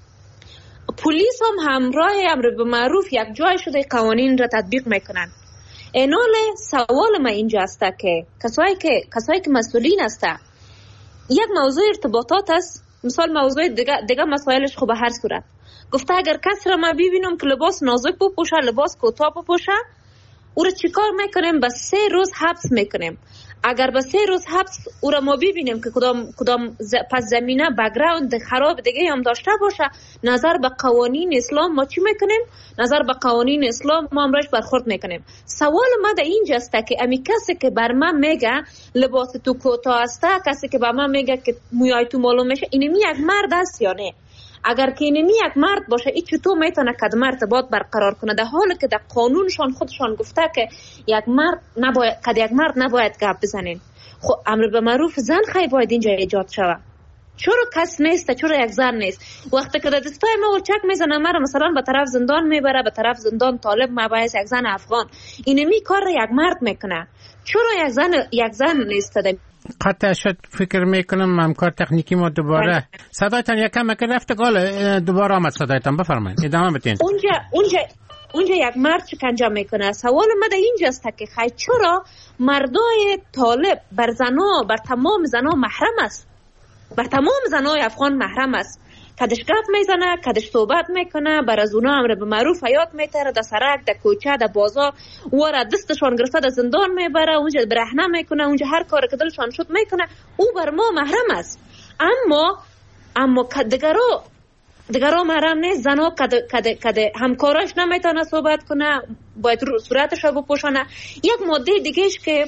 پلیس هم همراه امر به معروف یک جای شده قوانین را تطبیق میکنن. اینال سوال ما اینجا است که کسایی که کسایی که مسئولین هستن یک موضوع ارتباطات است، مثال موضوع دیگه دیگه مسائلش خب به هر صورت گفته اگر کس را ما ببینم که لباس نازک بپوشه لباس کوتاه بپوشه او را چیکار میکنیم؟ به سه روز حبس میکنیم. اگر به سه روز حبس او را ما ببینیم که کدام کدام ز... پس زمینه بک‌گراند خراب دیگه هم داشته باشه، نظر به قوانین اسلام ما چی میکنیم؟ نظر به قوانین اسلام ما امرش برخورد میکنیم. سوال ما در اینجاست که امی کسی که بر من میگه لباس تو کوتاه است، کسی که بر من میگه که موهای تو معلوم میشه، اینمی یک مرد است یا نه؟ اگر که اینمی یک مرد باشه، این چطور میتونه کدام ارتباط برقرار کنه، در حالی که در قانونشان خودشان گفته که یک مرد نباید که یک مرد نباید گپ بزنین. خب امر به معروف زن خیلی باید اینجا ایجاد شود. چرا کس نیست؟ چرا یک زن نیست؟ وقتی که در دستای ما ولچک میزنه، مرا مثلا به طرف زندان میبره، به طرف زندان طالب مباحث یک زن افغان، اینمی کار را یک مرد میکنه. چرا یک زن یک زن نیست؟ قطع شد. فکر میکنم همکار تکنیکی ما دوباره صدایتان یکم که رفته گاله دوباره آمد صدایتان. بفرمایید ادامه بدین. اونجا اونجا اونجا یک مرد شکنجه میکنه. سوال من در اینجاست که خیلی چرا مردای طالب بر زنا، بر تمام زنا محرم است؟ بر تمام زنای افغان محرم است. کدش گپ میزنه، کدش صحبت میکنه، بر از اونا امر به معروف حیات میتره، در سرک، در کوچه، در بازار، ور دستشان گرفته در زندان میبره، اونجا برهنه میکنه، اونجا هر کار که دلشان شد میکنه. او بر ما محرم است. اما اما دیگرو دیگرو محرم نیست. زنا کد کد کد همکاراش نمیتونه صحبت کنه، باید صورتش رو بپوشانه. یک ماده دیگهش که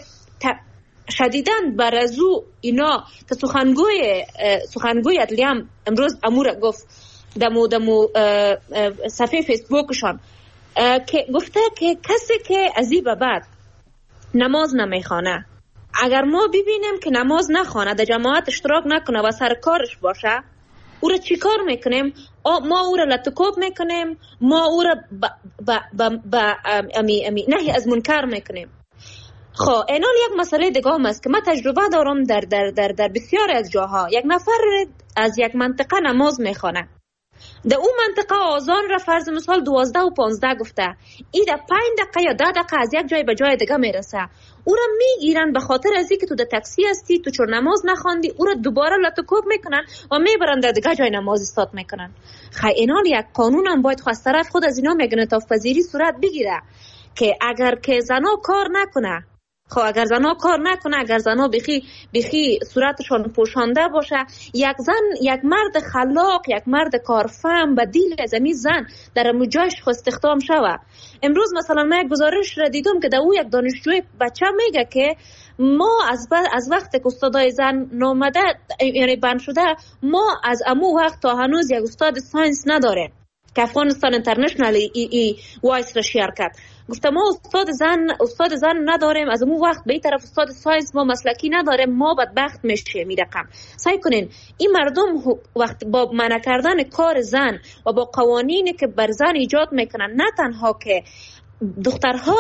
شدیداً بر از او اینا که سخنگوی سخنگوی عدلیه هم امروز امور گفت دمو دمو صفحه فیسبوکشان که گفته که کسی که از این به بعد نماز نمیخوانه، اگر ما ببینیم که نماز نخوانه، در جماعت اشتراک نکنه و سر کارش باشه، او را چی کار میکنیم؟ ما او را لطکوب میکنیم، ما او را با, با, با, با امی امی نهی از منکر میکنیم. خب اینال یک مسئله دیگه هم است که من تجربه دارم در در در در بسیار از جاها. یک نفر از یک منطقه نماز میخونه، در اون منطقه آذان را فرض مثال دوازده و پانزده گفته، ای در پنج دقیقه یا ده دقیقه از یک جای به جای دیگه میرسه، او را میگیرن به خاطر از اینکه تو در تاکسی هستی، تو چور نماز نخواندی، او را دوباره لطکوب میکنن و میبرن در دیگه جای نماز استاد میکنن. خیلی اینال یک قانون هم باید خواست طرف خود از اینا یک انعطاف پذیری صورت بگیره که اگر که زنا کار نکنه، خب اگر زنا کار نکنه، اگر زنا بخی بخی صورتشون پوشانده باشه، یک زن، یک مرد خلاق، یک مرد کارفهم بدیل از این زن در مجاش خو استخدام شوه. امروز مثلا من یک گزارش را دیدم که در او یک دانشجوی بچه میگه که ما از از وقتی که استادای زن نامده یعنی بند شده، ما از امو وقت تا هنوز یک استاد ساینس نداریم که افغانستان اینترنشنال ای ای وایس را شیر کرد. گفتم ما استاد زن استاد زن نداریم، از اون وقت به این طرف استاد ساینس ما مسلکی نداریم، ما بدبخت میشیم. می رقم سعی کنین این مردم وقت با منع کردن کار زن و با قوانینی که بر زن ایجاد میکنن، نه تنها که دخترها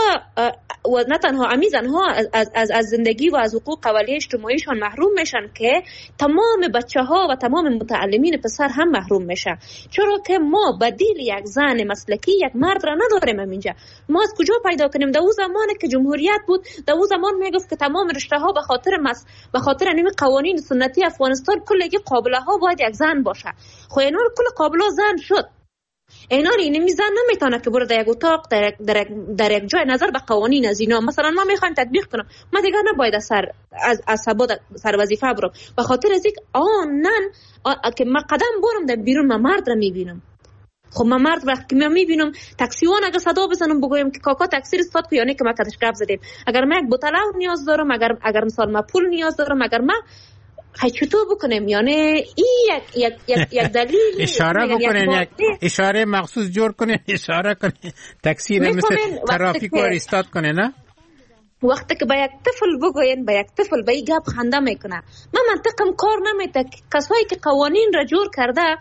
و نه تنها امیزنها از, از, از زندگی و از حقوق اولیه اجتماعیشان محروم میشن، که تمام بچه ها و تمام متعلمین پسر هم محروم میشن. چرا که ما بدیل یک زن مسلکی، یک مرد را نداریم اینجا. ما از کجا پیدا کنیم؟ در اون زمانی که جمهوریت بود، در اون زمان میگفت که تمام رشته ها به خاطر مس... به خاطر انیم قوانین سنتی افغانستان کلگی قابله ها باید یک زن باشه. خب اینا کل قابله زن شد. اینا این میزن نمیتونه که برو در یک اتاق در در در یک جای نظر به قوانین از اینا مثلا ما میخوایم تطبیق کنم، ما دیگه نباید سر از از سباد سر وظیفه برم به خاطر از اینکه آنن که ما قدم برم در بیرون ما مرد را میبینم. خب ما مرد وقتی من میبینم تاکسیوان اگه صدا بزنم بگویم که کاکا تاکسی استاد کو، یعنی که ما کدش گپ زدیم. اگر من یک بوتل نیاز دارم، اگر اگر مثلا ما پول نیاز دارم، اگر ما خیلی چطور بکنیم؟ یعنی این یک یک یک یک دلیل اشاره بکنین، یک اشاره مخصوص جور کنین، اشاره کنین تاکسی رو مثل ترافیک رو استاد کنین. نه وقتی که با یک طفل بگوین، با یک طفل به این گپ خنده میکنه. من منطقم کار نمیده. کسایی که قوانین را جور کرده،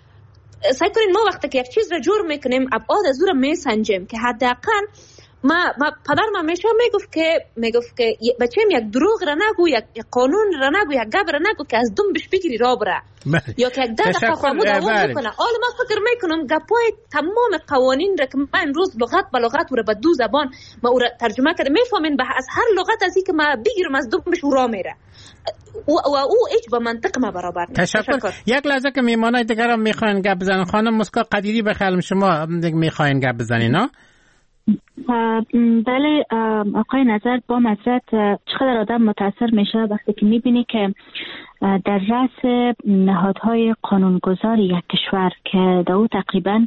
سعی کنین ما وقتی که یک چیز را جور میکنیم ابعاد از اون میسنجیم که حداقل ما ما پدرم همیشه میگفت که میگفت که بچه‌م یک دروغ را نگو، یک قانون را نگو، یک گپ را نگو که از دم بش بگیری را بره، یا که یک دقیقه خاموش دوام بکنه. حالا من فکر میکنم گپای تمام قوانین را که من امروز لغت به لغت رو به دو زبان ما او را ترجمه کردم، میفهمین به از هر لغت از اینکه ما بگیرم از دم بش را میره و او هیچ با منطق ما برابر نیست. تشکر. یک لحظه که میمانای دیگرم میخواین گپ بزنن. خانم مسکا قدیری بخیرم شما میخواین گپ بزنین. ها بله آقای نظر، با معذرت چقدر آدم متاثر میشه وقتی که میبینی که در رأس نهادهای قانونگذار یک کشور که در او تقریبا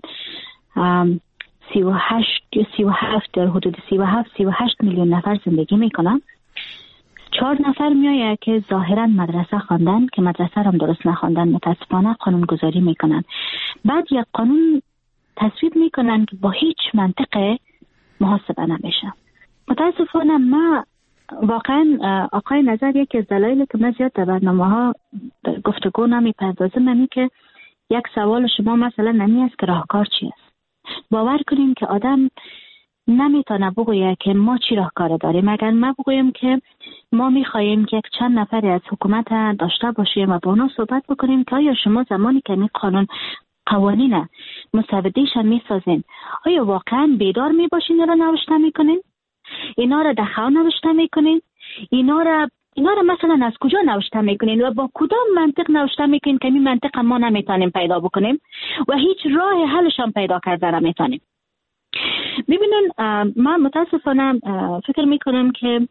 سی و هشت یا سی و هفت در حدود سی و هفت سی و هشت میلیون نفر زندگی میکنن، چهار نفر میآید که ظاهرا مدرسه خواندن که مدرسه هم درست نخواندن، متاسفانه قانونگذاری میکنن. بعد یک قانون تصویب میکنن که با هیچ منطق محاسبه نمیشه. متاسفانه ما واقعا آقای نظر، یکی از دلایلی که من زیاد در برنامه ها گفتگو نمیپردازم اینه که یک سوال شما مثلا نمی است که راهکار چی است. باور کنیم که آدم نمیتونه بگویه که ما چی راهکار داریم. اگر ما بگویم که ما میخواهیم که یک چند نفری از حکومت داشته باشیم و با اونا صحبت بکنیم که آیا شما زمانی که می قانون قوانین مسودهشان میسازین، آیا واقعا بیدار میباشین اینا رو نوشته میکنین؟ اینا رو دخواه نوشته میکنین؟ اینا رو اینا رو مثلا از کجا نوشته میکنین و با کدام منطق نوشته میکنین که این منطق ما نمیتونیم پیدا بکنیم و هیچ راه حلشان پیدا کرده نمیتونیم؟ ببینن، من متاسفانه فکر میکنم که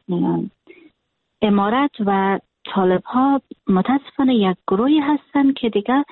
امارت و طالب ها متاسفانه یک گروهی هستن که دیگه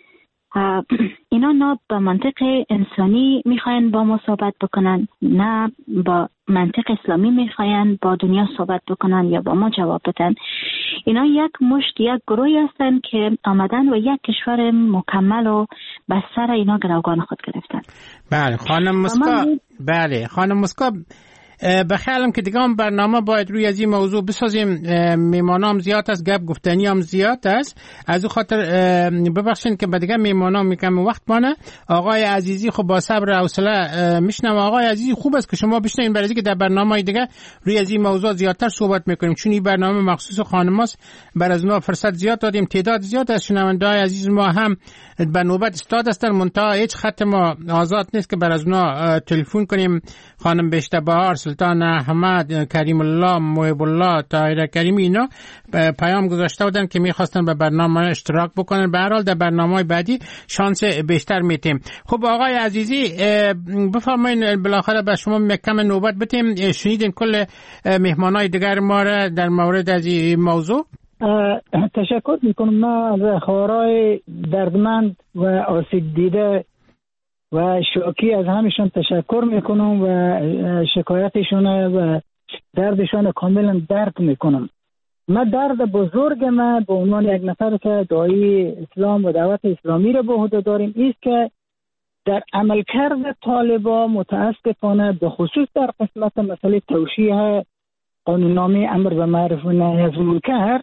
اینا نه با منطق انسانی میخواین با ما صحبت بکنن، نه با منطق اسلامی میخواین با دنیا صحبت بکنن یا با ما جواب بدن. اینا یک مشت یک گروهی هستن که آمدن و یک کشور مکمل و بر سر اینا گروگان خود گرفتن. بله خانم مسکا، بله خانم مسکا، بخیالم که دیگه هم برنامه باید روی از این موضوع بسازیم. میمانام زیاد است، گپ گفتنی هم زیاد است، از او خاطر ببخشین که به دیگه میمانام میگم وقت بانه. آقای عزیزی خب با صبر و حوصله میشنم. آقای عزیزی خوب است که شما بشنین، برای اینکه در برنامه دیگه روی از این موضوع زیادتر صحبت میکنیم، چون این برنامه مخصوص خانماست. بر از ما فرصت زیاد دادیم، تعداد زیاد از شنونده‌های عزیز ما هم به نوبت استاد هستن، منتها هیچ خط ما آزاد نیست که بر از اونا تلفن کنیم. خانم بهشته بهار، سلطان احمد، کریم الله، محب الله، طاهره کریمی، اینا پیام گذاشته بودن که میخواستن به برنامه اشتراک بکنن. به هر حال در برنامه‌های بعدی شانس بیشتر میتیم. خب آقای عزیزی بفرمایید، بالاخره به شما مکم نوبت بدیم. شنیدین کل مهمانای دیگر ما را در مورد از این موضوع. تشکر میکنم. من از خواهرای دردمند و آسیب دیده و شوکی از همشون تشکر میکنم و شکایتشون و دردشون کاملا درک میکنم. من درد بزرگ من به عنوان یک نفر که داعی اسلام و دعوت اسلامی رو به عهده داریم ایست که در عملکرد طالبا متاسفانه به خصوص در قسمت مسئله توشیح قانوننامه امر به معروف و نهی از منکر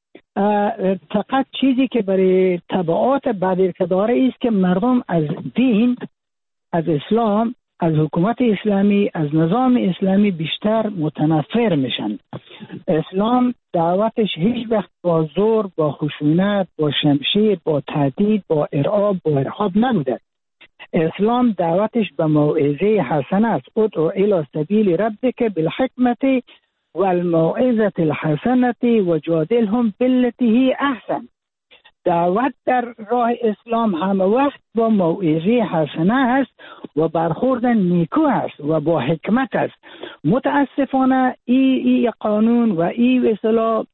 فقط چیزی که برای تبعات بعدی که داره است که مردم از دین، از اسلام، از حکومت اسلامی، از نظام اسلامی بیشتر متنفر میشن. اسلام دعوتش هیچ وقت با زور، با خشونت، با شمشیر، با تهدید، با ارعاب، با ارهاب نبوده. اسلام دعوتش به موعظه حسنه است. ادعو الی سبیل ربک بالحکمت والموعظه الحسنه وجادلهم بالتی هی احسن. دعوت در راه اسلام همه وقت با موعظه حسنه است و برخورد نیکو است و با حکمت است. متاسفانه این ای قانون و این اصطلاح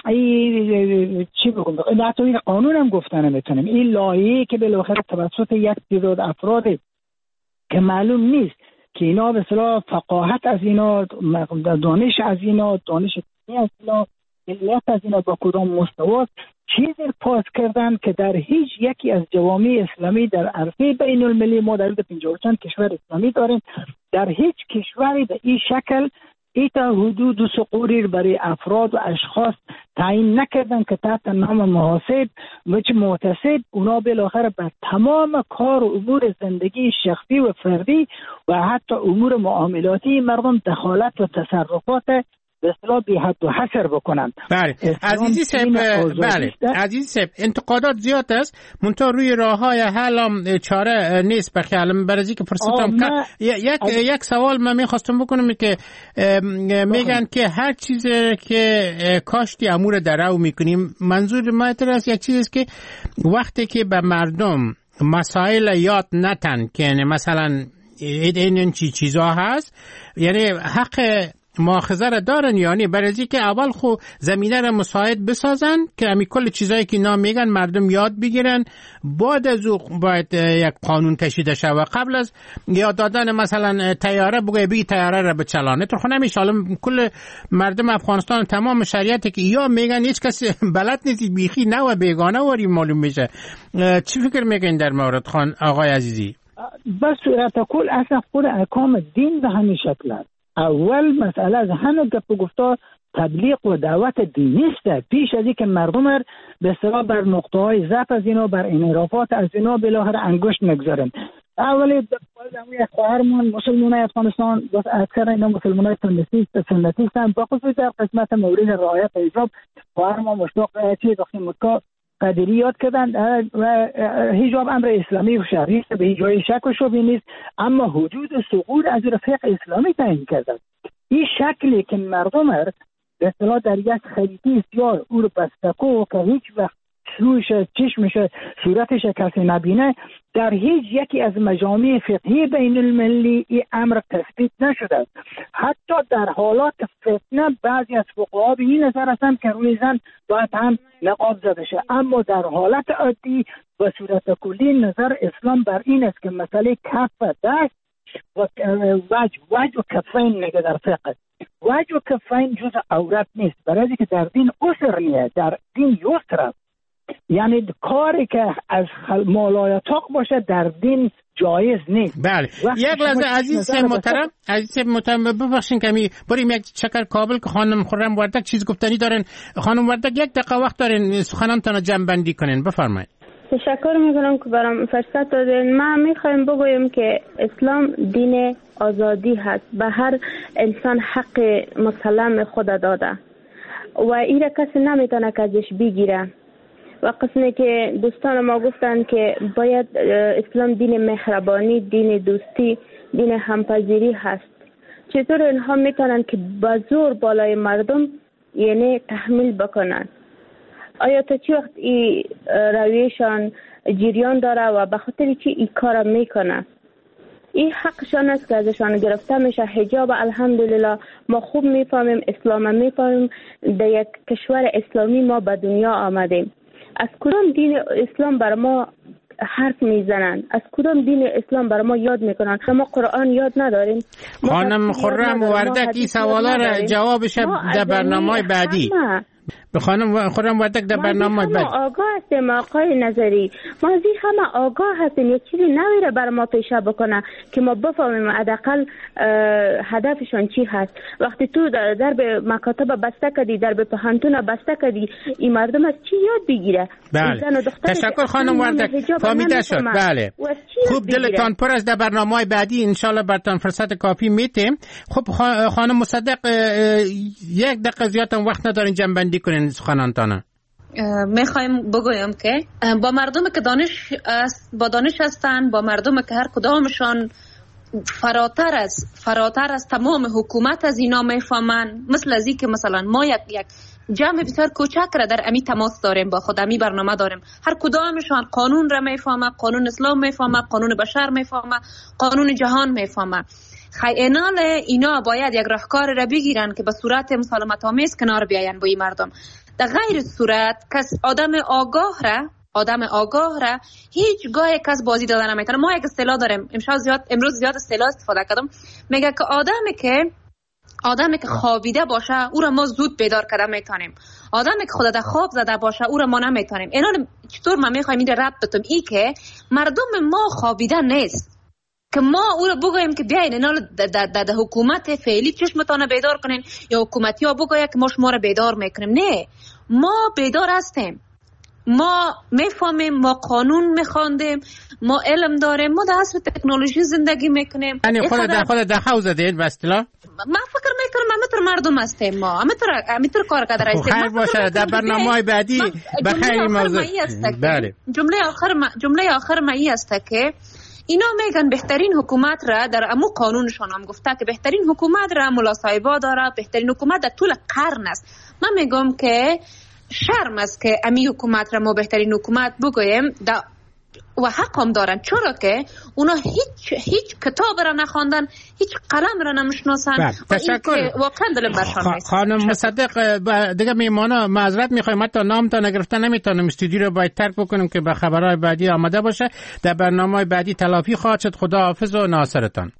ای چی بگم، حتی این قانون هم گفتن نمیتونم، این لایحه‌ای که بالاخره توسط یک تعداد افراد که معلوم نیست که اینا به اصطلاح فقاهت از اینا، دانش از اینا، دانش از اینا، علت از اینا با کدام مستوى چیزی پاس کردن که در هیچ یکی از جوامع اسلامی در عرصه بین المللی ما در پنجاه و چند کشور اسلامی داریم، در هیچ کشوری به این شکل ایتا حدود و سقوری برای افراد و اشخاص تعیین نکردن که تحت نام محاسب و چه محتسب اونا بالاخره به تمام کار و امور زندگی شخصی و فردی و حتی امور معاملاتی مردم دخالت و تصرفات به اصطلاح بی حد و حصر بکنند. بله عزیزی صاحب، بله عزیزی صاحب، انتقادات زیاد است، منتها روی راههای حل هم چاره نیست به خیالم. برای که فرصتم کم یک از... یک سوال من میخواستم بکنم که میگن که هر چیز که کاشتی امور درو میکنیم، منظور ما است یک چیز است که وقتی که به مردم مسائل یاد نتن که مثلا این این چی چیزا هست، یعنی حق مؤاخذه را دارن یعنی برای که اول خو زمینه را مساعد بسازن که همین کل چیزایی که اینا میگن مردم یاد بگیرن، بعد از او باید یک قانون کشیده شه و قبل از یاد دادن مثلا طیاره بگه بی طیاره را بچلانه تو خونه میشه. کل مردم افغانستان تمام شریعتی که یا میگن هیچ کسی بلد نیست، بیخی نه و بیگانه واری معلوم میشه. چی فکر میگین در مورد خان آقای عزیزی؟ بس صورت کل اصلا خود احکام دین به همین شکل است. اول مسئله از همه گپ گفتار تبلیغ و دعوت دینی است، پیش از اینکه مردم را به اصطلاح بر نقطه های ضعف از اینا، بر انحرافات از اینا بالاخره انگشت میگذارن. اولی دموی خواهرمون مسلمانای افغانستان بس اکثر اینا مسلمانای سنتی سنتی هستند، بخصوص در قسمت مورد رعایت حجاب خواهرمون مشتاق چی وقتی مکه قدری یاد کردن و حجاب امر اسلامی و شرعی است، به هیچ جای شک و شبهه نیست، اما حدود سقوط از رفیق اسلامی تعیین کرده. این شکلی که مردم را به اصطلاح در یک خریطی سیاه او رو بستکو که هیچ وقت سوش چشمش صورتش کسی نبینه، در هیچ یکی از مجامع فقهی بین المللی این امر تثبیت نشده. حتی در حالات فتنه بعضی از فقها به این نظر هستند که روی زن باید هم نقاب زده شه، اما در حالت عادی و صورت کلی نظر اسلام بر این است که مسئله کف دست و وجه وجه و کفین نگه در فقه وجه و کفین جز عورت نیست، برای که در دین عسر نیست، در دین یسر است. یعنی کاری که از مالایتاق باشه در دین جایز نیست. بله یک لحظه عزیز محترم عزیز محترم ببخشین کمی بریم یک چکر کابل که خانم خرم وردک چیز گفتنی دارن. خانم وردک یک دقیقه وقت دارین سخنانتون جمع بندی کنین، بفرمایید. تشکر میکنم که برام فرصت دادین. من میخوایم بگویم که اسلام دین آزادی هست، به هر انسان حق مسلم خود داده و این را کسی نمیتونه که ازش بگیره. و قسمی که دوستان ما گفتن که باید اسلام دین مهربانی، دین دوستی، دین همپذیری هست، چطور اینها میتونن که با زور بالای مردم یعنی تحمیل بکنن؟ آیا تا چی وقت این رویشان جریان داره و به خاطر چی این کار میکنه؟ این حقشان است که ازشان گرفته میشه. حجاب الحمدلله ما خوب میفهمیم، اسلام میفهمیم، در یک کشور اسلامی ما به دنیا آمدیم. از کدام دین اسلام بر ما حرف میزنن؟ از کدام دین اسلام بر ما یاد میکنن؟ ما قرآن یاد نداریم. خانم خرم وردک این سوالا را جوابش در برنامه بعدی به خانم خرم وردک در برنامه بعد. ما آگاه هستیم آقای نظری، ما زی همه آگاه هستیم، یک چیزی نویره بر ما پیشه بکنه که ما بفهمیم حداقل هدفشون چی هست. وقتی تو در به مکاتب بسته کردی، در به پهنتون بسته کردی، این مردم از چی یاد بگیره؟ بله تشکر خانم وردک، فهمیده شد. بله خوب دلتان پر از در برنامه بعدی انشالله برتان فرصت کافی میتیم. خب خانم مصدق یک دقیقه زیاد هم وقت ندارین جمع بندی کنین سخنانتانه. میخوایم بگویم که با مردم که دانش با دانش هستن، با مردم که هر کدامشان فراتر از فراتر از تمام حکومت از اینا میفهمن، مثل ازی که مثلا ما یک یک جمع بسیار کوچک را در امی تماس داریم، با خود امی برنامه داریم، هر کدامشان قانون را میفهمه، قانون اسلام میفهمه، قانون بشر میفهمه، قانون جهان میفهمه. خیانال اینا باید یک راهکار را بگیرن که به صورت مسالمت آمیز کنار بیاین با این مردم. در غیر صورت کس آدم آگاه را آدم آگاه را هیچ گاه کس بازی دادن نمیتونه. ما یک اصطلاح داریم، امشب زیاد امروز زیاد اصطلاح استفاده کردم، میگه که آدمی که آدمی که خوابیده باشه او را ما زود بیدار کردن میتونیم، آدمی که خود در خواب زده باشه او را ما نمیتونیم. اینا چطور ما میخوایم این ربط بدیم؟ ای که مردم ما خوابیده نیست که ما او را بگوییم که بیاین اینا در در در حکومت فعلی چشمتان بیدار کنین یا حکومتی ها بگوید که ما شما را بیدار میکنیم. نه، ما بیدار هستیم، ما میفهمیم، ما قانون میخواندیم، ما علم داریم، ما در عصر تکنولوژی زندگی میکنیم. یعنی خود در خود در حوزه دید بستلا ما فکر میکنم همینطور مردم هستیم، ما همینطور همینطور کار کرده هستیم. خیر باشه در برنامه بعدی بخیر موضوع. بله جمله آخر ما جمله آخر ما این است که اینا میگن بهترین حکومت را در امو قانونشان هم گفته که بهترین حکومت را ملا صاحبا داره، بهترین حکومت در طول قرن است. من میگم که شرم است که امی حکومت را ما بهترین حکومت بگویم. در و حق هم دارن، چرا که اونا هیچ هیچ کتاب را نخواندن، هیچ قلم را نمیشناسن. تشکر. واقعا دلم برشان میاد. خانم مصدق دیگه میمانا معذرت میخوایم، حتی نامتان نگرفته نمیتونیم، استودیو رو باید ترک بکنیم که به خبرهای بعدی آماده باشه. در برنامه‌های بعدی تلافی خواهد شد. خدا حافظ و ناصرتان.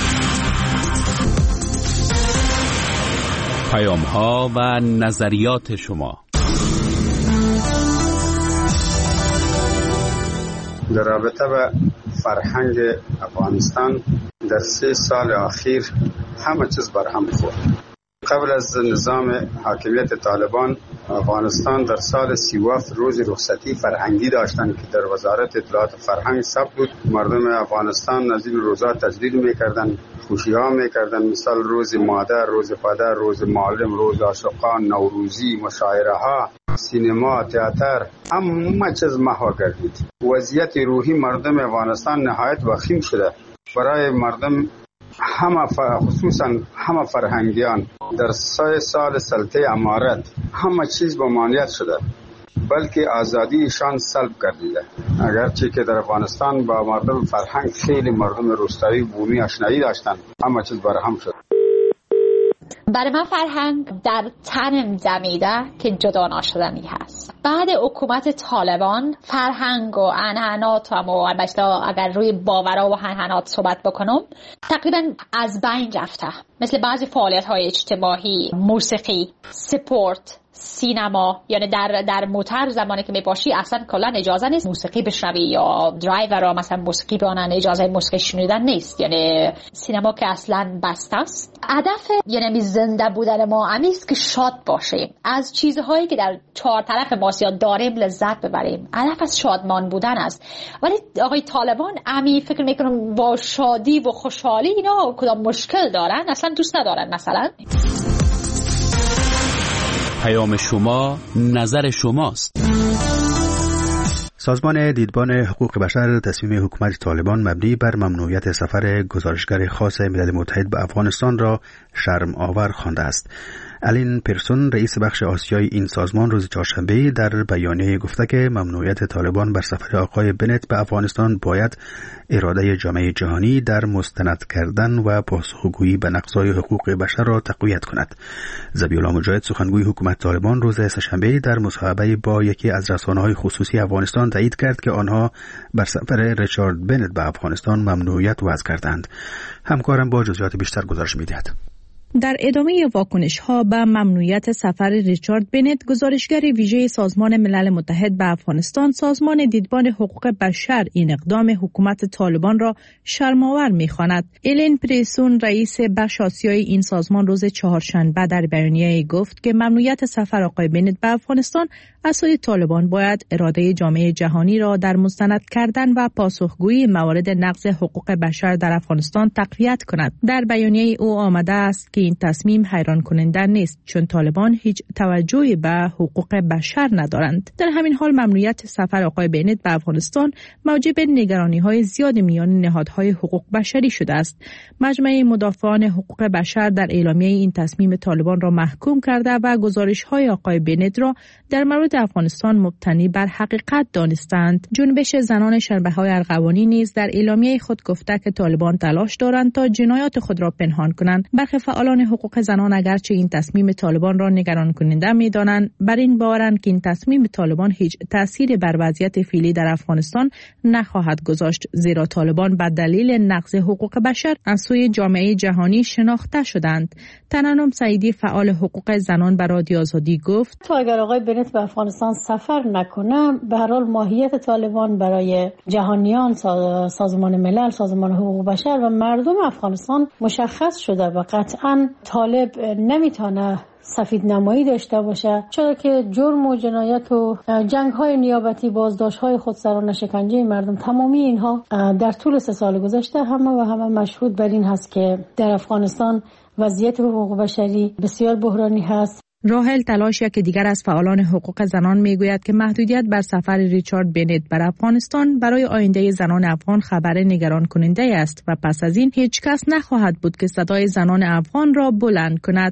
پیام‌ها و نظریات شما. در رابطه به فرهنگ افغانستان در سه سال اخیر همه چیز برهم خورد. قبل از نظام حاکمیت طالبان افغانستان در سال سی و هفت روز رخصتی فرهنگی داشتند که در وزارت اطلاعات فرهنگ ثبت بود. مردم افغانستان از این روزا تجلیل میکردن، خوشی ها میکردن، مثال روز مادر، روز پدر، روز معلم، روز عاشقان، نوروزی، مشاعره ها، سینما، تئاتر، همه چیز محو گردید. وضعیت روحی مردم افغانستان نهایت وخیم شده. برای مردم همه خصوصا همه فرهنگیان در سه سال سلطه امارت همه چیز به مانعیت شده، بلکه آزادیشان سلب گردیده. اگرچه که در افغانستان با مردم فرهنگ خیلی مردم روستایی و بومی آشنایی داشتن، همه چیز برهم شد. برای من فرهنگ در تنم دمیده که جدا ناشدنی هست. بعد حکومت طالبان فرهنگ و عنعنات و البته اگر روی باورها و عنعنات صحبت بکنم تقریبا از بین رفته. مثل بعضی فعالیت های اجتماعی، موسیقی، سپورت، سینما، یعنی در در موتر زمانی که میباشی اصلا کلا اجازه نیست موسیقی بشنوی، یا درایورها مثلا موسیقی بانن اجازه موسیقی شنیدن نیست، یعنی سینما که اصلا بسته است. هدف یعنی زنده بودن ما امیست که شاد باشیم، از چیزهایی که در چهار طرف ما داریم لذت ببریم. هدف از شادمان بودن است. ولی آقای طالبان امی فکر میکنم با شادی و خوشحالی اینا کدام مشکل دارن، اصلا دوست ندارن. مثلا پیام شما نظر شماست. سازمان دیدبان حقوق بشر تصمیم حکومت طالبان مبنی بر ممنوعیت سفر گزارشگر خاص ملل متحد به افغانستان را شرم آور خوانده است. الین پیرسون رئیس بخش آسیایی این سازمان روز چهارشنبه در بیانیه گفته که ممنوعیت طالبان بر سفر آقای بنت به افغانستان باید اراده جامعه جهانی در مستند کردن و پاسخگویی به نقض‌های حقوق بشر را تقویت کند. ذبیح‌الله مجاهد سخنگوی حکومت طالبان روز سه‌شنبه در مصاحبه با یکی از رسانه‌های خصوصی افغانستان تایید کرد که آنها بر سفر ریچارد بنت به افغانستان ممنوعیت وضع کردند. همکارم با جزئیات بیشتر گزارش می‌دهد. در ادامه واکنش‌ها به ممنوعیت سفر ریچارد بنت، گزارشگر ویژه سازمان ملل متحد به افغانستان، سازمان دیدبان حقوق بشر این اقدام حکومت طالبان را شرم‌آور می‌خواند. الین پریسون رئیس بخش آسیایی این سازمان روز چهارشنبه در بیانیه گفت که ممنوعیت سفر آقای بنت به افغانستان از سوی طالبان باید اراده جامعه جهانی را در مستند کردن و پاسخگویی موارد نقض حقوق بشر در افغانستان تقویت کند. در بیانیه او آمده است که این تصمیم حیران کننده نیست، چون طالبان هیچ توجهی به حقوق بشر ندارند. در همین حال ممنوعیت سفر آقای بنت به افغانستان موجب نگرانی‌های زیاد میان نهادهای حقوق بشری شده است. مجمع مدافعان حقوق بشر در اعلامیه این تصمیم طالبان را محکوم کرده و گزارش‌های آقای بنت را در مورد افغانستان مبتنی بر حقیقت دانستند. جنبش زنان شربه‌های ارغوانی نیز در اعلامیه خود گفته که طالبان تلاش دارند تا جنایات خود را پنهان کنند. برخی فعالان حقوق زنان اگرچه این تصمیم طالبان را نگران کننده می‌دانند، بر این باورند که این تصمیم طالبان هیچ تأثیری بر وضعیت فعلی در افغانستان نخواهد گذاشت، زیرا طالبان به دلیل نقض حقوق بشر از سوی جامعه جهانی شناخته شدند. ترنم سعیدی فعال حقوق زنان به رادیو آزادی گفت: تو اگر آقای بنت به افغانستان سفر نکنه، به هر حال ماهیت طالبان برای جهانیان، سازمان ملل، سازمان حقوق بشر و مردم افغانستان مشخص شده و قطعاً طالب نمیتونه سفید نمایی داشته باشه، چرا که جرم و جنایت و جنگ های نیابتی، بازداشت های خودسرانه، شکنجه مردم، تمامی اینها در طول سه سال گذشته همه و همه مشهود بر این هست که در افغانستان وضعیت حقوق بشری بسیار بحرانی هست. راهل تلاشیا که دیگر از فعالان حقوق زنان میگوید که محدودیت بر سفر ریچارد بنت بر افغانستان برای آینده زنان افغان خبر نگران کننده است و پس از این هیچ کس نخواهد بود که صدای زنان افغان را بلند کند.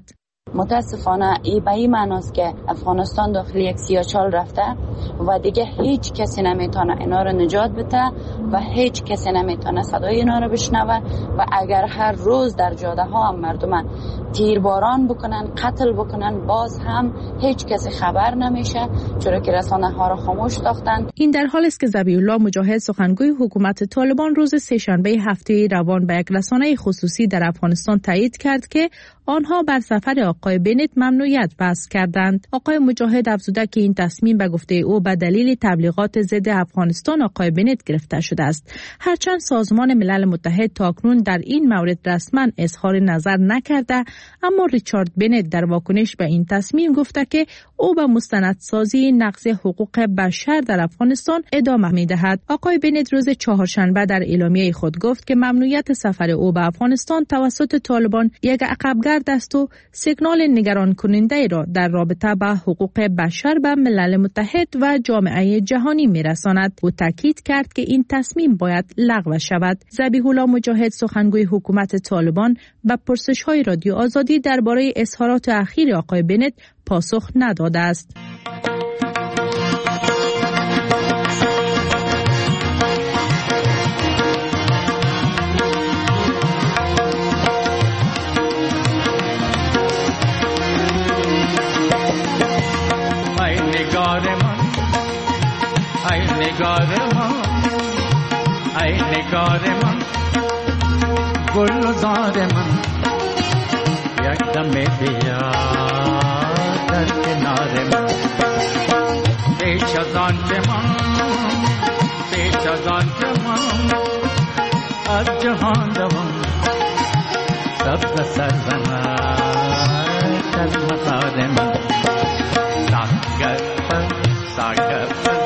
متاسفانه ای به این معناست که افغانستان داخل یک سیاچال رفته و دیگه هیچ کسی نمیتونه اینا رو نجات بده و هیچ کسی نمیتونه صدای اینا رو بشنوه و اگر هر روز در جاده ها هم مردم تیرباران بکنن، قتل بکنن، باز هم هیچ کسی خبر نمیشه، چرا که رسانه ها رو خاموش ساختن. این در حالی است که ذبیح الله مجاهد سخنگوی حکومت طالبان روز سه‌شنبه هفته روان به یک رسانه خصوصی در افغانستان تایید کرد که آنها بر سفر آقای بنت ممنوعیت بحث کردند. آقای مجاهد افزوده که این تصمیم به گفته او به دلیل تبلیغات ضد افغانستان آقای بنت گرفته شده است. هرچند سازمان ملل متحد تاکنون در این مورد رسما اظهار نظر نکرده، اما ریچارد بنت در واکنش به این تصمیم گفته که او به مستندسازی نقض حقوق بشر در افغانستان ادامه می‌دهد. آقای بنت روز چهارشنبه در اعلامیه خود گفت که ممنوعیت سفر او به افغانستان توسط طالبان یک عقبگرد است و سیگنال نگران کننده را در رابطه با حقوق بشر به ملل متحد و جامعه جهانی می‌رساند. او تاکید کرد که این تصمیم باید لغو شود. ذبیح الله مجاهد سخنگوی حکومت طالبان به پرسش‌های رادیو آزادی درباره اظهارات اخیر آقای بنت پاسخ نداده است. ای نگار من، ای نگار من، گل زار من، یک دم بیا در کنار من. پیش از آن که من، پیش از آن که من از جهان روم، سبز سرزنم در مزار من. ساگر پر ساگر پر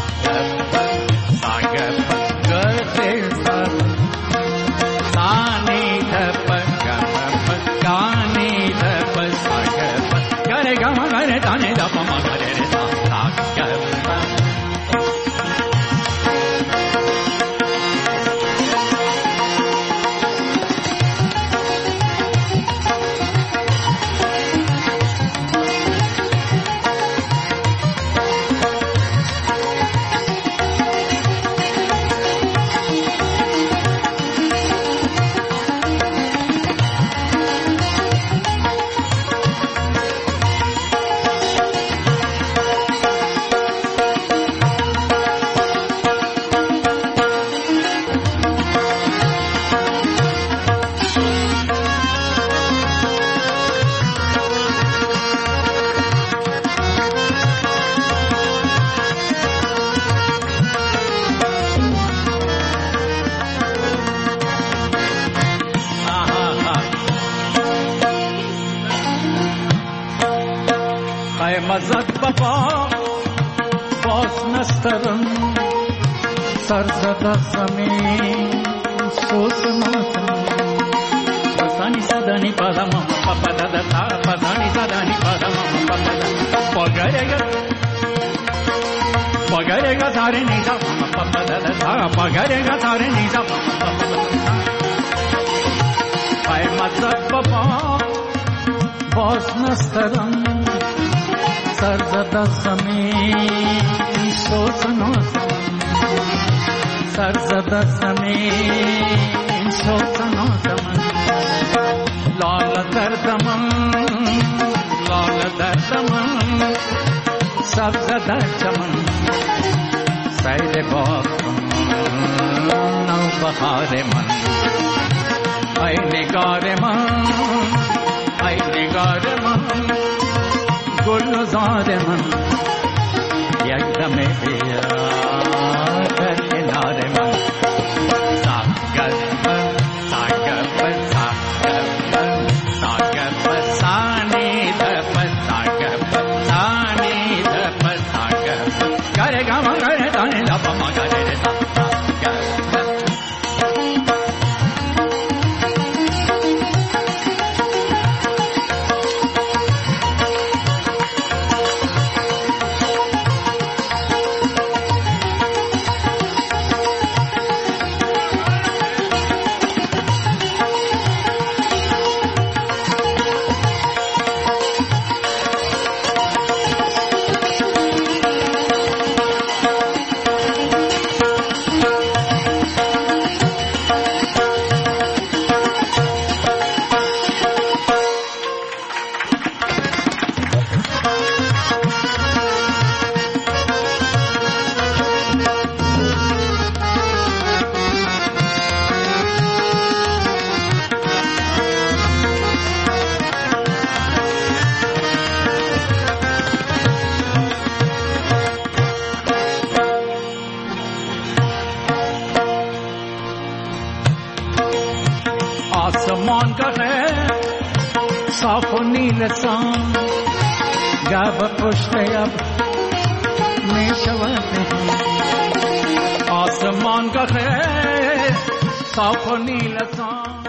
مزد بابا باز نسترم سر زده زمین سوز ناتم پسانی زدنی پدم پپا دادا تا پسانی زدنی پدم پپا دادا پاگرگا پاگرگا ساره نیزا پپا دادا تا پاگرگا ساره نیزا پپا دادا ای مزد بابا باز نسترم سر زده زمین سوز ناتم سر زده زمین سوز ناتم لال درد من لال درد من سبز در چمن سیر باغ نو بهار من ای نگار من ای نگار من گل زار من یک دم بیا در کنار من ساگر پر ساگر پر ساگر پر ساگر پر سانی در پر ساگر پر سانی در پر ساگر پر گره گما گره دانی لپا ما گره ساگر صاف و نیلسان گب پشت اب می شود آسمان گخه صاف و نیلسان